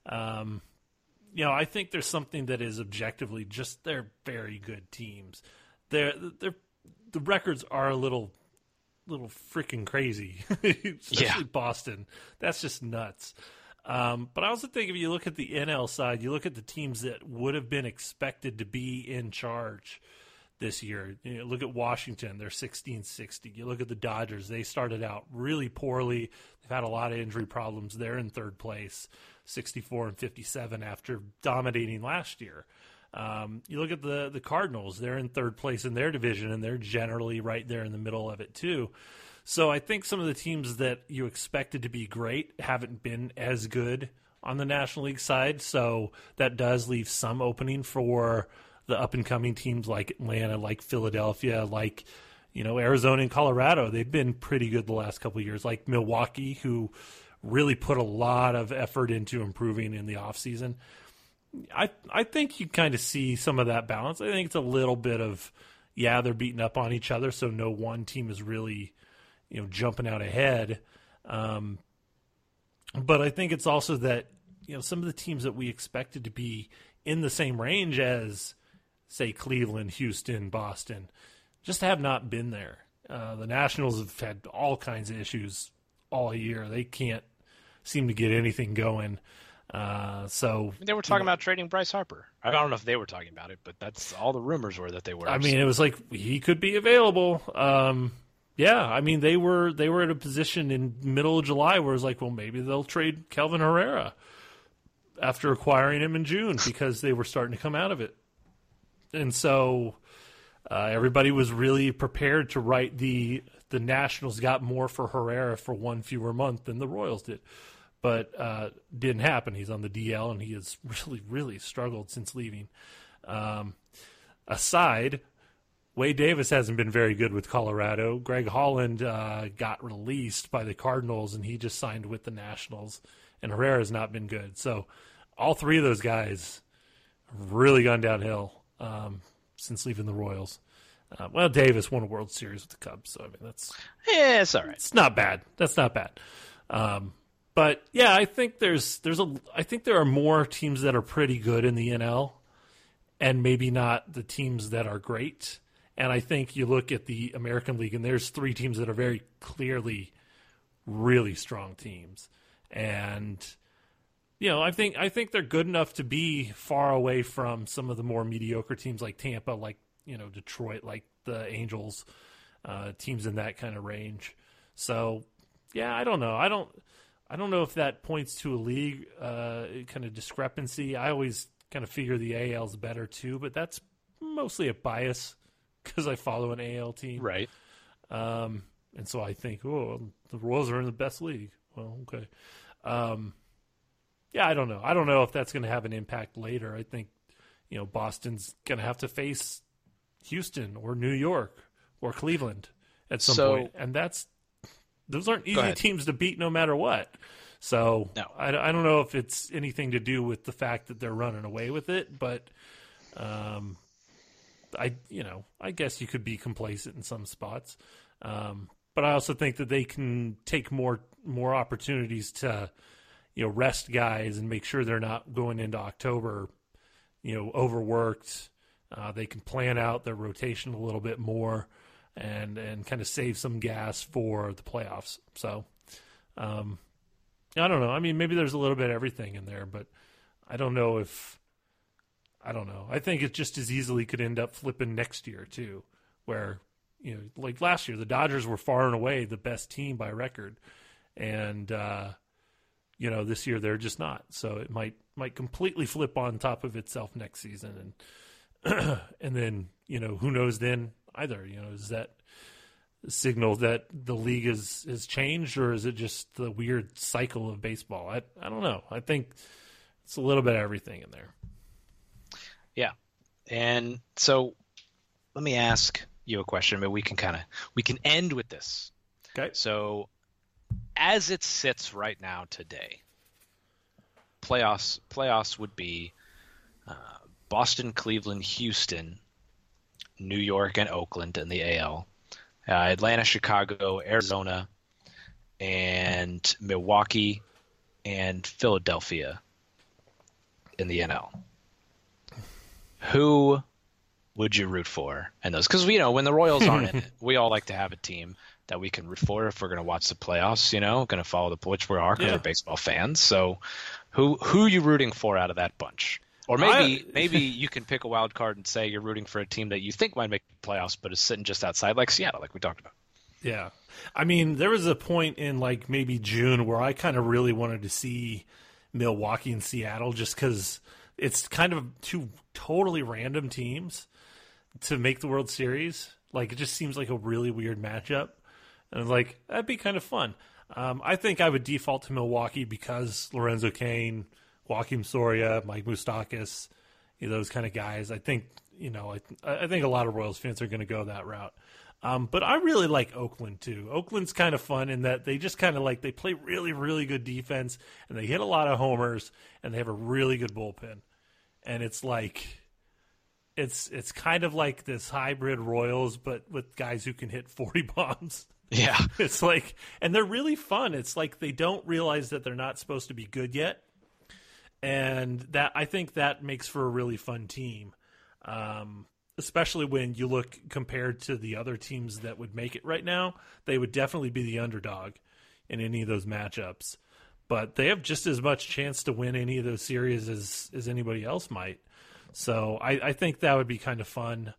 I think there's something that is objectively just they're very good teams. The records are a little freaking crazy, especially Boston. That's just nuts. But I also think if you look at the NL side, you look at the teams that would have been expected to be in charge this year. Look at Washington, they're 16-60. You look at the Dodgers, they started out really poorly. They've had a lot of injury problems. They're in third place, 64-57 after dominating last year. You look at the Cardinals, they're in third place in their division, and they're generally right there in the middle of it too. So I think some of the teams that you expected to be great haven't been as good on the National League side, so that does leave some opening for the up-and-coming teams like Atlanta, like Philadelphia, like Arizona and Colorado. They've been pretty good the last couple of years, like Milwaukee, who really put a lot of effort into improving in the offseason. I think you kind of see some of that balance. I think it's a little bit of, they're beating up on each other, so no one team is really, jumping out ahead. But I think it's also that, some of the teams that we expected to be in the same range as, say, Cleveland, Houston, Boston, just have not been there. The Nationals have had all kinds of issues all year. They can't seem to get anything going. So they were talking about trading Bryce Harper. I don't know if they were talking about it, but that's all the rumors were that they were. I mean, it was like he could be available. They were at a position in middle of July where it was like, well, maybe they'll trade Kelvin Herrera after acquiring him in June because they were starting to come out of it. And so everybody was really prepared to write the Nationals got more for Herrera for one fewer month than the Royals did. But didn't happen. He's on the DL, and he has really, really struggled since leaving. Aside, Wade Davis hasn't been very good with Colorado. Greg Holland got released by the Cardinals, and he just signed with the Nationals. And Herrera has not been good. So all three of those guys have really gone downhill since leaving the Royals. Davis won a World Series with the Cubs, so I mean it's all right. It's not bad. That's not bad. But yeah, I think I think there are more teams that are pretty good in the NL, and maybe not the teams that are great. And I think you look at the American League, and there's three teams that are very clearly really strong teams. And I think they're good enough to be far away from some of the more mediocre teams like Tampa, like Detroit, like the Angels, teams in that kind of range. So yeah, I don't know. I don't know if that points to a league kind of discrepancy. I always kind of figure the AL's better too, but that's mostly a bias because I follow an AL team. Right. And so I think, the Royals are in the best league. Well, okay. I don't know. I don't know if that's going to have an impact later. I think, Boston's going to have to face Houston or New York or Cleveland at some point. And those aren't easy teams to beat no matter what. So no. I don't know if it's anything to do with the fact that they're running away with it, but I guess you could be complacent in some spots. But I also think that they can take more opportunities to, rest guys and make sure they're not going into October, overworked. They can plan out their rotation a little bit more and kind of save some gas for the playoffs. So, I don't know. I mean, maybe there's a little bit of everything in there, but I don't know. I think it just as easily could end up flipping next year too, where, like last year, the Dodgers were far and away the best team by record. And, this year they're just not. So it might completely flip on top of itself next season. And, and then, who knows then either, is that a signal that the league has changed, or is it just the weird cycle of baseball? I don't know. I think it's a little bit of everything in there. Yeah. And so let me ask you a question, but we can end with this. Okay. So as it sits right now today, playoffs would be Boston, Cleveland, Houston, New York, and Oakland in the AL, Atlanta, Chicago, Arizona, and Milwaukee and Philadelphia in the NL. Who would you root for in those? Because when the Royals aren't in it, we all like to have a team that we can root for if we're going to watch the playoffs. Going to follow which we are because we're baseball fans. So, who are you rooting for out of that bunch? Or maybe you can pick a wild card and say you're rooting for a team that you think might make the playoffs, but is sitting just outside, like Seattle, like we talked about. Yeah, I mean, there was a point in like maybe June where I kind of really wanted to see Milwaukee and Seattle, just because it's kind of two totally random teams to make the World Series. Like, it just seems like a really weird matchup. And like, that'd be kind of fun. I think I would default to Milwaukee because Lorenzo Cain, Joakim Soria, Mike Moustakas, those kind of guys. I think, I think a lot of Royals fans are going to go that route. But I really like Oakland too. Oakland's kind of fun in that they just kind of they play really, really good defense, and they hit a lot of homers, and they have a really good bullpen. And it's like, it's kind of like this hybrid Royals, but with guys who can hit 40 bombs. Yeah. It's like, and they're really fun. It's like they don't realize that they're not supposed to be good yet. And that, I think that makes for a really fun team. Especially when you look compared to the other teams that would make it right now, they would definitely be the underdog in any of those matchups. But they have just as much chance to win any of those series as anybody else might. So I think that would be kind of fun.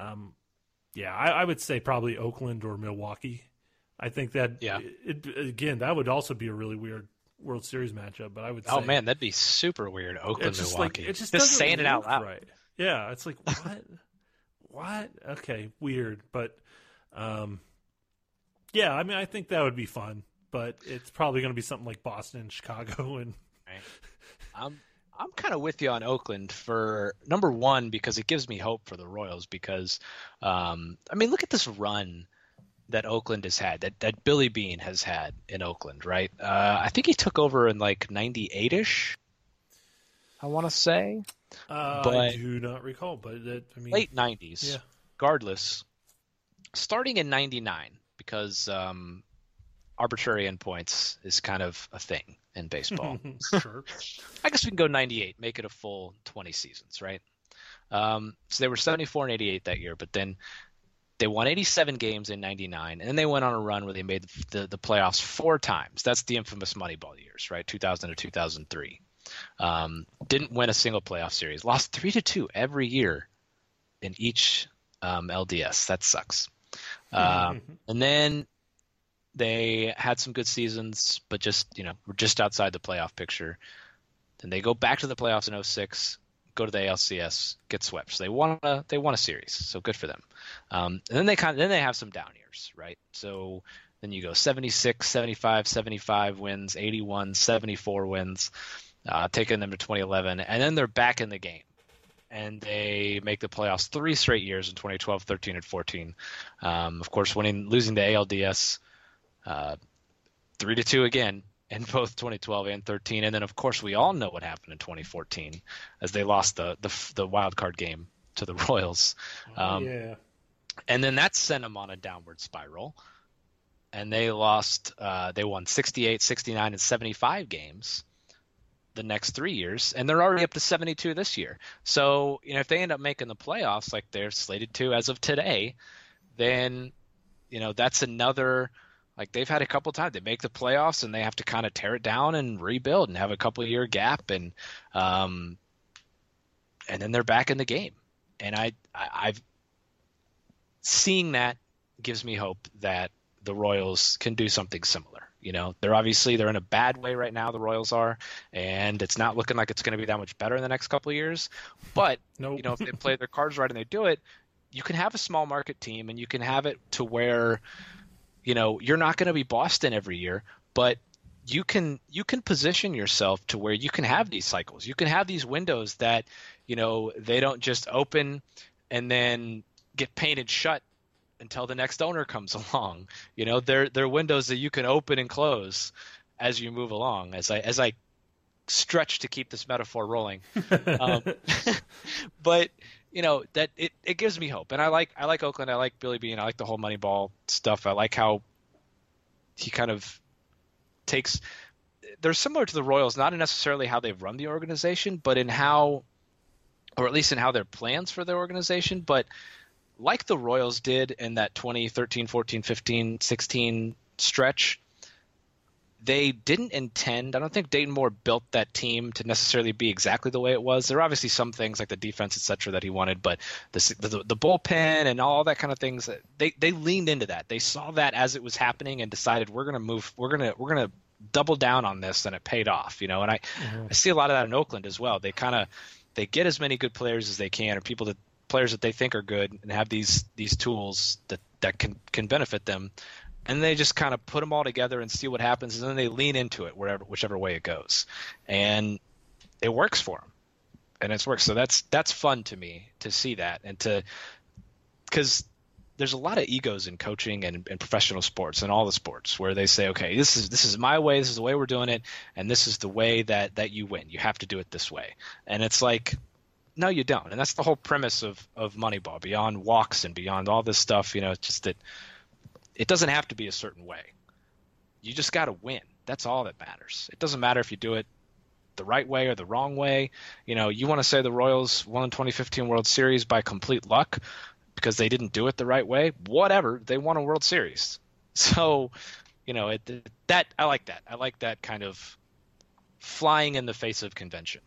I would say probably Oakland or Milwaukee. I think that, again, that would also be a really weird World Series matchup. But I would say, oh man, that'd be super weird. Oakland, Milwaukee. Like, just saying it out loud. Right. Yeah, it's like, what? What? Okay, weird. But, I mean, I think that would be fun. But it's probably going to be something like Boston and Chicago. And right. I'm kind of with you on Oakland for number one because it gives me hope for the Royals because, I mean, look at this run that Oakland has had, that Billy Beane has had in Oakland, right? I think he took over in like 98-ish, I want to say. But I do not recall, but I mean, late 90s. Yeah. Regardless, starting in 99, because arbitrary endpoints is kind of a thing in baseball. Sure. I guess we can go 98, make it a full 20 seasons, right? So they were 74 and 88 that year, but then they won 87 games in 99, and then they went on a run where they made the playoffs 4 times. That's the infamous Moneyball years, right? 2000 to 2003. Didn't win a single playoff series. Lost 3-2 every year in each LDS. That sucks. And then they had some good seasons, but were just outside the playoff picture. Then they go back to the playoffs in 06, go to the ALCS, get swept. So they won a series. So good for them. And then they have some down years, right? So then you go 76, 75, 75 wins, 81, 74 wins, taking them to 2011, and then they're back in the game. And they make the playoffs 3 straight years in 2012, 13, and 14. Of course, losing the ALDS 3-2 again in both 2012 and 13, and then of course we all know what happened in 2014 as they lost the wild card game to the Royals. And then that sent them on a downward spiral, and they won 68, 69, and 75 games the next 3 years, and they're already up to 72 this year. So, if they end up making the playoffs like they're slated to as of today, then, that's another, like they've had a couple times they make the playoffs and they have to kind of tear it down and rebuild and have a couple year gap. And then they're back in the game. And I've seeing that gives me hope that the Royals can do something similar. They're in a bad way right now, the Royals are, and it's not looking like it's going to be that much better in the next couple of years. But, Nope. If they play their cards right and they do it, you can have a small market team and you can have it to where, you're not going to be Boston every year, but you can position yourself to where you can have these cycles. You can have these windows that, they don't just open and then get painted shut until the next owner comes along. They're windows that you can open and close as you move along, as I stretch to keep this metaphor rolling. But that it gives me hope. And I like Oakland. I like Billy Beane. I like the whole Moneyball stuff. I like how he kind of takes – they're similar to the Royals, not in necessarily how they've run the organization, but in how – or at least in how their plans for their organization. But like the Royals did in that 2013, 14, 15, 16 stretch, they didn't intend – I don't think Dayton Moore built that team to necessarily be exactly the way it was. There are obviously some things like the defense, et cetera, that he wanted, but the bullpen and all that kind of things, they leaned into that. They saw that as it was happening and decided we're going to move – we're going to double down on this, and it paid off. And I see a lot of that in Oakland as well. They get as many good players as they can, or players that they think are good and have these tools that can benefit them. And they just kind of put them all together and see what happens, and then they lean into it whichever way it goes, and it works for them, and it's worked. So that's fun to me to see that, and because there's a lot of egos in coaching and professional sports and all the sports where they say, okay, this is my way, this is the way we're doing it, and this is the way that you win. You have to do it this way, and it's like, no, you don't, and that's the whole premise of Moneyball, beyond walks and beyond all this stuff. It's just that. It doesn't have to be a certain way. You just got to win. That's all that matters. It doesn't matter if you do it the right way or the wrong way. You want to say the Royals won the 2015 World Series by complete luck because they didn't do it the right way. Whatever. They won a World Series. So, that I like that. I like that kind of flying in the face of convention.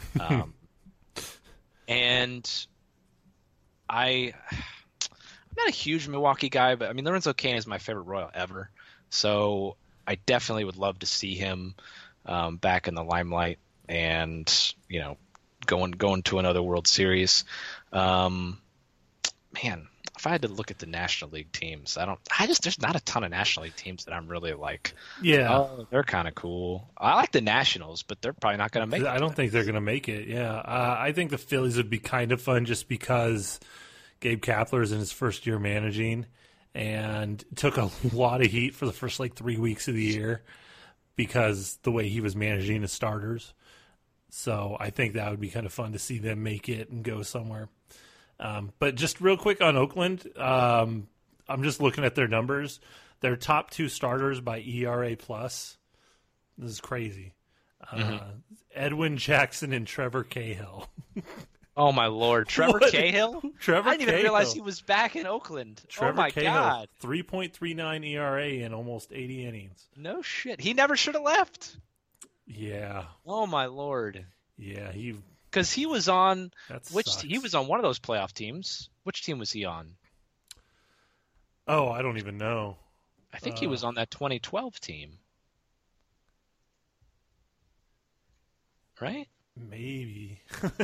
And I'm not a huge Milwaukee guy, but Lorenzo Cain is my favorite Royal ever. So I definitely would love to see him back in the limelight and, going to another World Series. Man, if I had to look at the National League teams, there's not a ton of National League teams that I'm really like, they're kind of cool. I like the Nationals, but they're probably not going to make it. I don't think they're going to make it. Yeah. I think the Phillies would be kind of fun just because Gabe Kapler is in his first year managing and took a lot of heat for the first 3 weeks of the year because the way he was managing his starters. So I think that would be kind of fun to see them make it and go somewhere. But just real quick on Oakland, I'm just looking at their numbers. Their top two starters by ERA plus. This is crazy. Edwin Jackson and Trevor Cahill. Oh, my Lord. Trevor Cahill? Trevor I didn't even realize he was back in Oakland. Trevor oh, my Cahill, God. 3.39 ERA in almost 80 innings. No shit. He never should have left. Yeah. Oh, my Lord. Yeah, because he was on he was on one of those playoff teams. Which team was he on? Oh, I don't even know. I think he was on that 2012 team. Right? Maybe.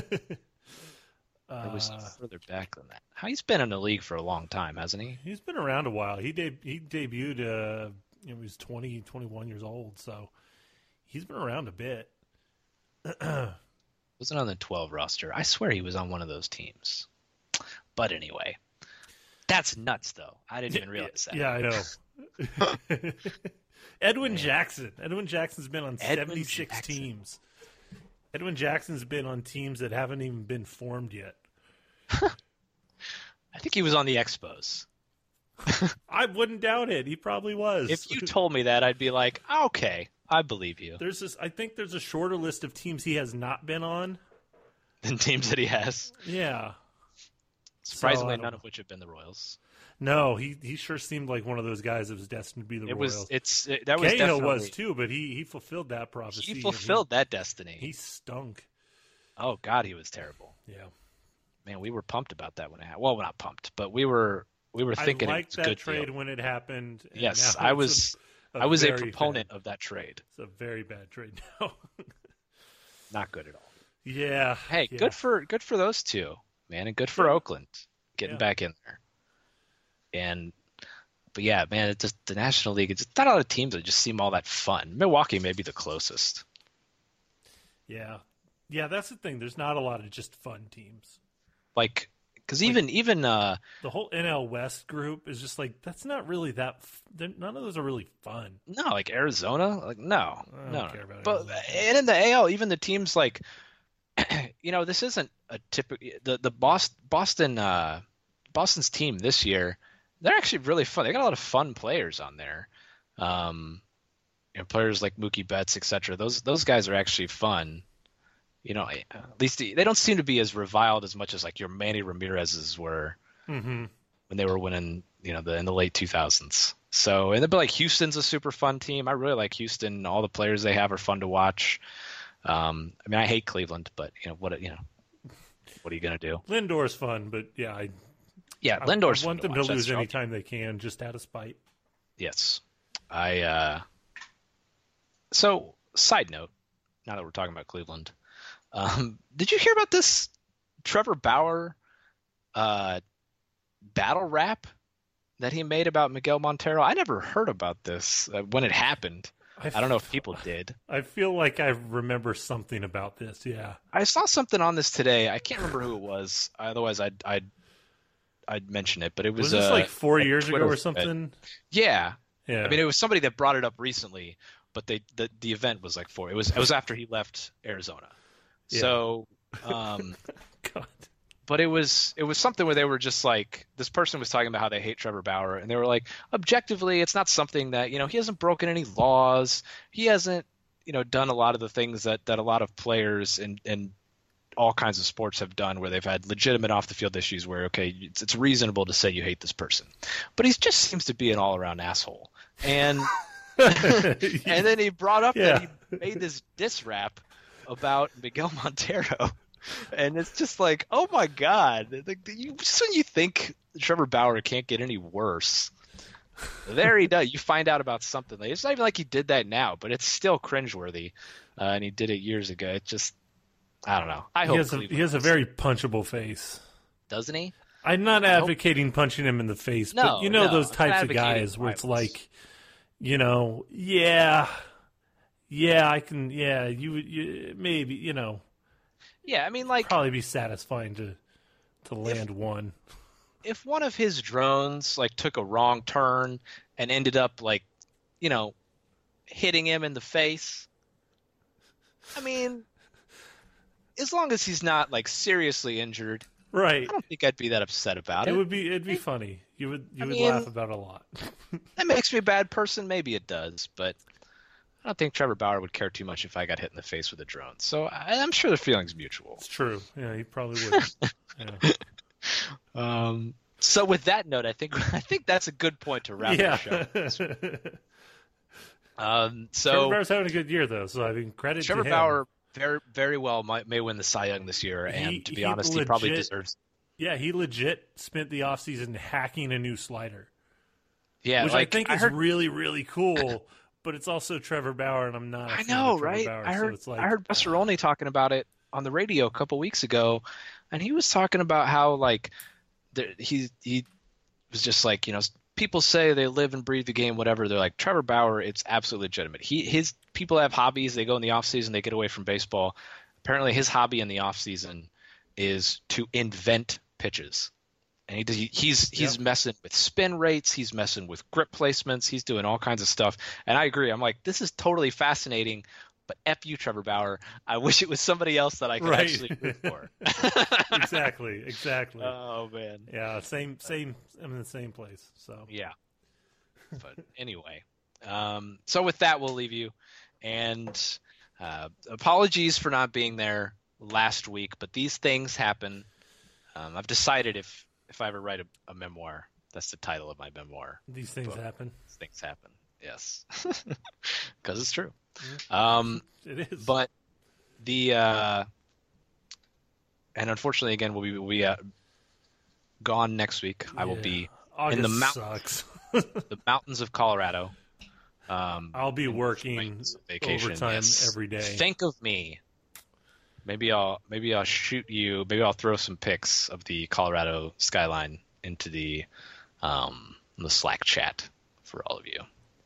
Or was he further back than that? He's been in the league for a long time, hasn't he? He's been around a while. He debuted, he was 20, 21 years old, so he's been around a bit. Wasn't on the 12 roster. I swear he was on one of those teams. But anyway, that's nuts, though. I didn't even realize that. Yeah, I know. Edwin Jackson. Edwin Jackson's been on 76 teams. Edwin Jackson's been on teams that haven't even been formed yet. I think he was on the Expos. I wouldn't doubt it. He probably was. If you told me that, I'd be like, okay, I believe you. I think there's a shorter list of teams he has not been on than teams that he has. Yeah. Surprisingly, none of which have been the Royals. No, he sure seemed like one of those guys that was destined to be the Royals. That was Cahill definitely was too, but he fulfilled that prophecy. He fulfilled that destiny. He stunk. Oh God, he was terrible. Yeah. Man, we were pumped about that when it happened. Well, not pumped, but we were thinking I it liked was a that good trade deal. when it happened. Yes, I was a proponent of that trade. It's a very bad trade now. Not good at all. Yeah. Hey, yeah. good for those two, man, and good for Oakland getting back in there. But yeah, man, it's just the National League. It's not a lot of teams that just seem all that fun. Milwaukee may be the closest. Yeah, that's the thing. There's not a lot of just fun teams. Like, because even the whole NL West group is just like that's not really that. None of those are really fun. No, like Arizona, like no. I don't care about But Arizona. and in the AL, even the teams like, this isn't a typical the Boston's team this year. They're actually really fun. They got a lot of fun players on there. Players like Mookie Betts, etc. Those guys are actually fun. At least they don't seem to be as reviled as much as like your Manny Ramirez's were when they were winning, in the late 2000s. So, and but like Houston's a super fun team. I really like Houston. All the players they have are fun to watch. I hate Cleveland, but what are you gonna do? Lindor's fun, but yeah, Lindor's I want fun them to watch. lose That's anytime they can, just out of spite. Yes, So, side note, now that we're talking about Cleveland, did you hear about this Trevor Bauer battle rap that he made about Miguel Montero? I never heard about this when it happened. I don't know if people did. I feel like I remember something about this. Yeah, I saw something on this today. I can't remember who it was. Otherwise, I'd mention it. But it was this like 4 years ago Twitter or something? Yeah. Yeah. I mean, it was somebody that brought it up recently, but the event was like it was after he left Arizona. Yeah. So, God. but it was something where they were just like, this person was talking about how they hate Trevor Bauer, and they were like, objectively, it's not something that, he hasn't broken any laws. He hasn't, done a lot of the things that a lot of players in all kinds of sports have done, where they've had legitimate off the field issues where, okay, it's reasonable to say you hate this person, but he just seems to be an all around asshole. And, and then he brought up that he made this diss rap about Miguel Montero. And it's just like, oh my God! Just when you think Trevor Bauer can't get any worse, there he does. You find out about something. It's not even like he did that now, but it's still cringeworthy. And he did it years ago. It just, I don't know. He has a very punchable face, doesn't he? I'm not advocating punching him in the face, but those types of guys where it's like, I can, you maybe, Yeah, I mean, like, probably be satisfying to land one. If one of his drones like took a wrong turn and ended up like, hitting him in the face, I mean, as long as he's not like seriously injured, right? I don't think I'd be that upset about it. It'd be funny. You would laugh about it a lot. That makes me a bad person. Maybe it does, but I don't think Trevor Bauer would care too much if I got hit in the face with a drone. So I'm sure the feeling's mutual. It's true. Yeah, he probably would. Yeah. So with that note, I think that's a good point to wrap the show. Trevor Bauer's having a good year, though. So I mean, credit to him. Trevor Bauer very, very well may win the Cy Young this year, and to be honest, he probably deserves. Yeah, he legit spent the offseason hacking a new slider. Yeah, which I think is really, really cool. But it's also Trevor Bauer, and I'm not. I know, right? Bauer, I heard. So it's I heard Buster Olney talking about it on the radio a couple weeks ago, and he was talking about how like he was just like, people say they live and breathe the game, whatever. They're like, Trevor Bauer, it's absolutely legitimate. His people have hobbies. They go in the off season, they get away from baseball. Apparently, his hobby in the off season is to invent pitches. And he's messing with spin rates. He's messing with grip placements. He's doing all kinds of stuff. And I agree. I'm like, this is totally fascinating. But F you, Trevor Bauer. I wish it was somebody else that I could actually root for. Exactly. Oh man. Yeah. Same. I'm in the same place. So yeah. But anyway, so with that, we'll leave you. And apologies for not being there last week, but these things happen. I've decided if I ever write a memoir, that's the title of my memoir. These things happen. These things happen. Yes, because it's true. It is. But and unfortunately, again, we'll be gone next week. I will be August in the sucks. the mountains of Colorado. I'll be working overtime every day. Think of me. Maybe I'll shoot you. Maybe I'll throw some pics of the Colorado skyline into the Slack chat for all of you.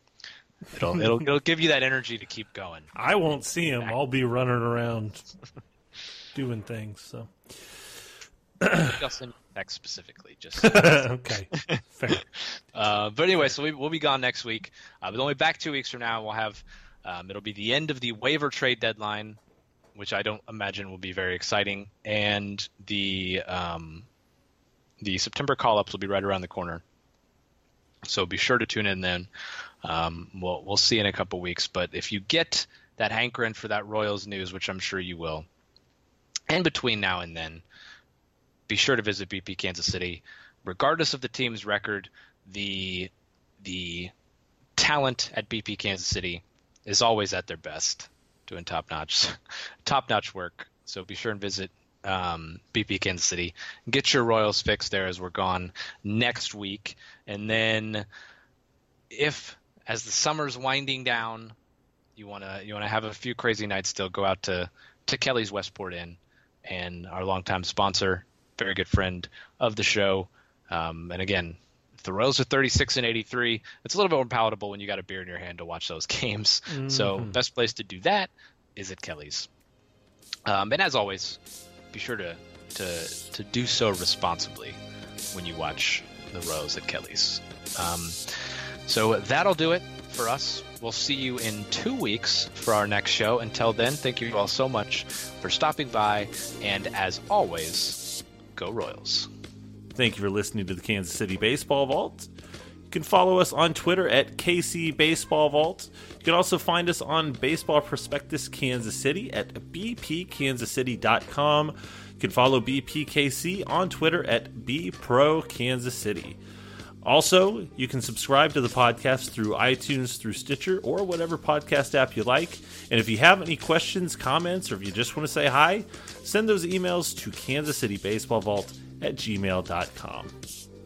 It'll give you that energy to keep going. I won't see him. I'll be running around doing things. So I'll send you a text specifically. Just okay, fair. But anyway, so we'll be gone next week. But only back 2 weeks from now. We'll have it'll be the end of the waiver trade deadline, which I don't imagine will be very exciting, and the September call-ups will be right around the corner. So be sure to tune in then. We'll see in a couple weeks, but if you get that hankering for that Royals news, which I'm sure you will, and between now and then, be sure to visit BP Kansas City. Regardless of the team's record, the talent at BP Kansas City is always at their best, doing top-notch work. So be sure and visit BP Kansas City. Get your Royals fix there as we're gone next week. And then if, as the summer's winding down, you wanna have a few crazy nights still, go out to Kelly's Westport Inn, and our longtime sponsor, very good friend of the show. And again, if the Royals are 36-83, it's a little bit more palatable when you got a beer in your hand to watch those games. Mm-hmm. So best place to do that is at Kelly's. And as always, be sure to do so responsibly when you watch the Royals at Kelly's. So that'll do it for us. We'll see you in 2 weeks for our next show. Until then, thank you all so much for stopping by. And as always, go Royals. Thank you for listening to the Kansas City Baseball Vault. You can follow us on Twitter at KC Baseball Vault. You can also find us on Baseball Prospectus Kansas City at bpkansascity.com. You can follow BPKC on Twitter at BProKansasCity. Also, you can subscribe to the podcast through iTunes, through Stitcher, or whatever podcast app you like. And if you have any questions, comments, or if you just want to say hi, send those emails to kansascitybaseballvault@gmail.com.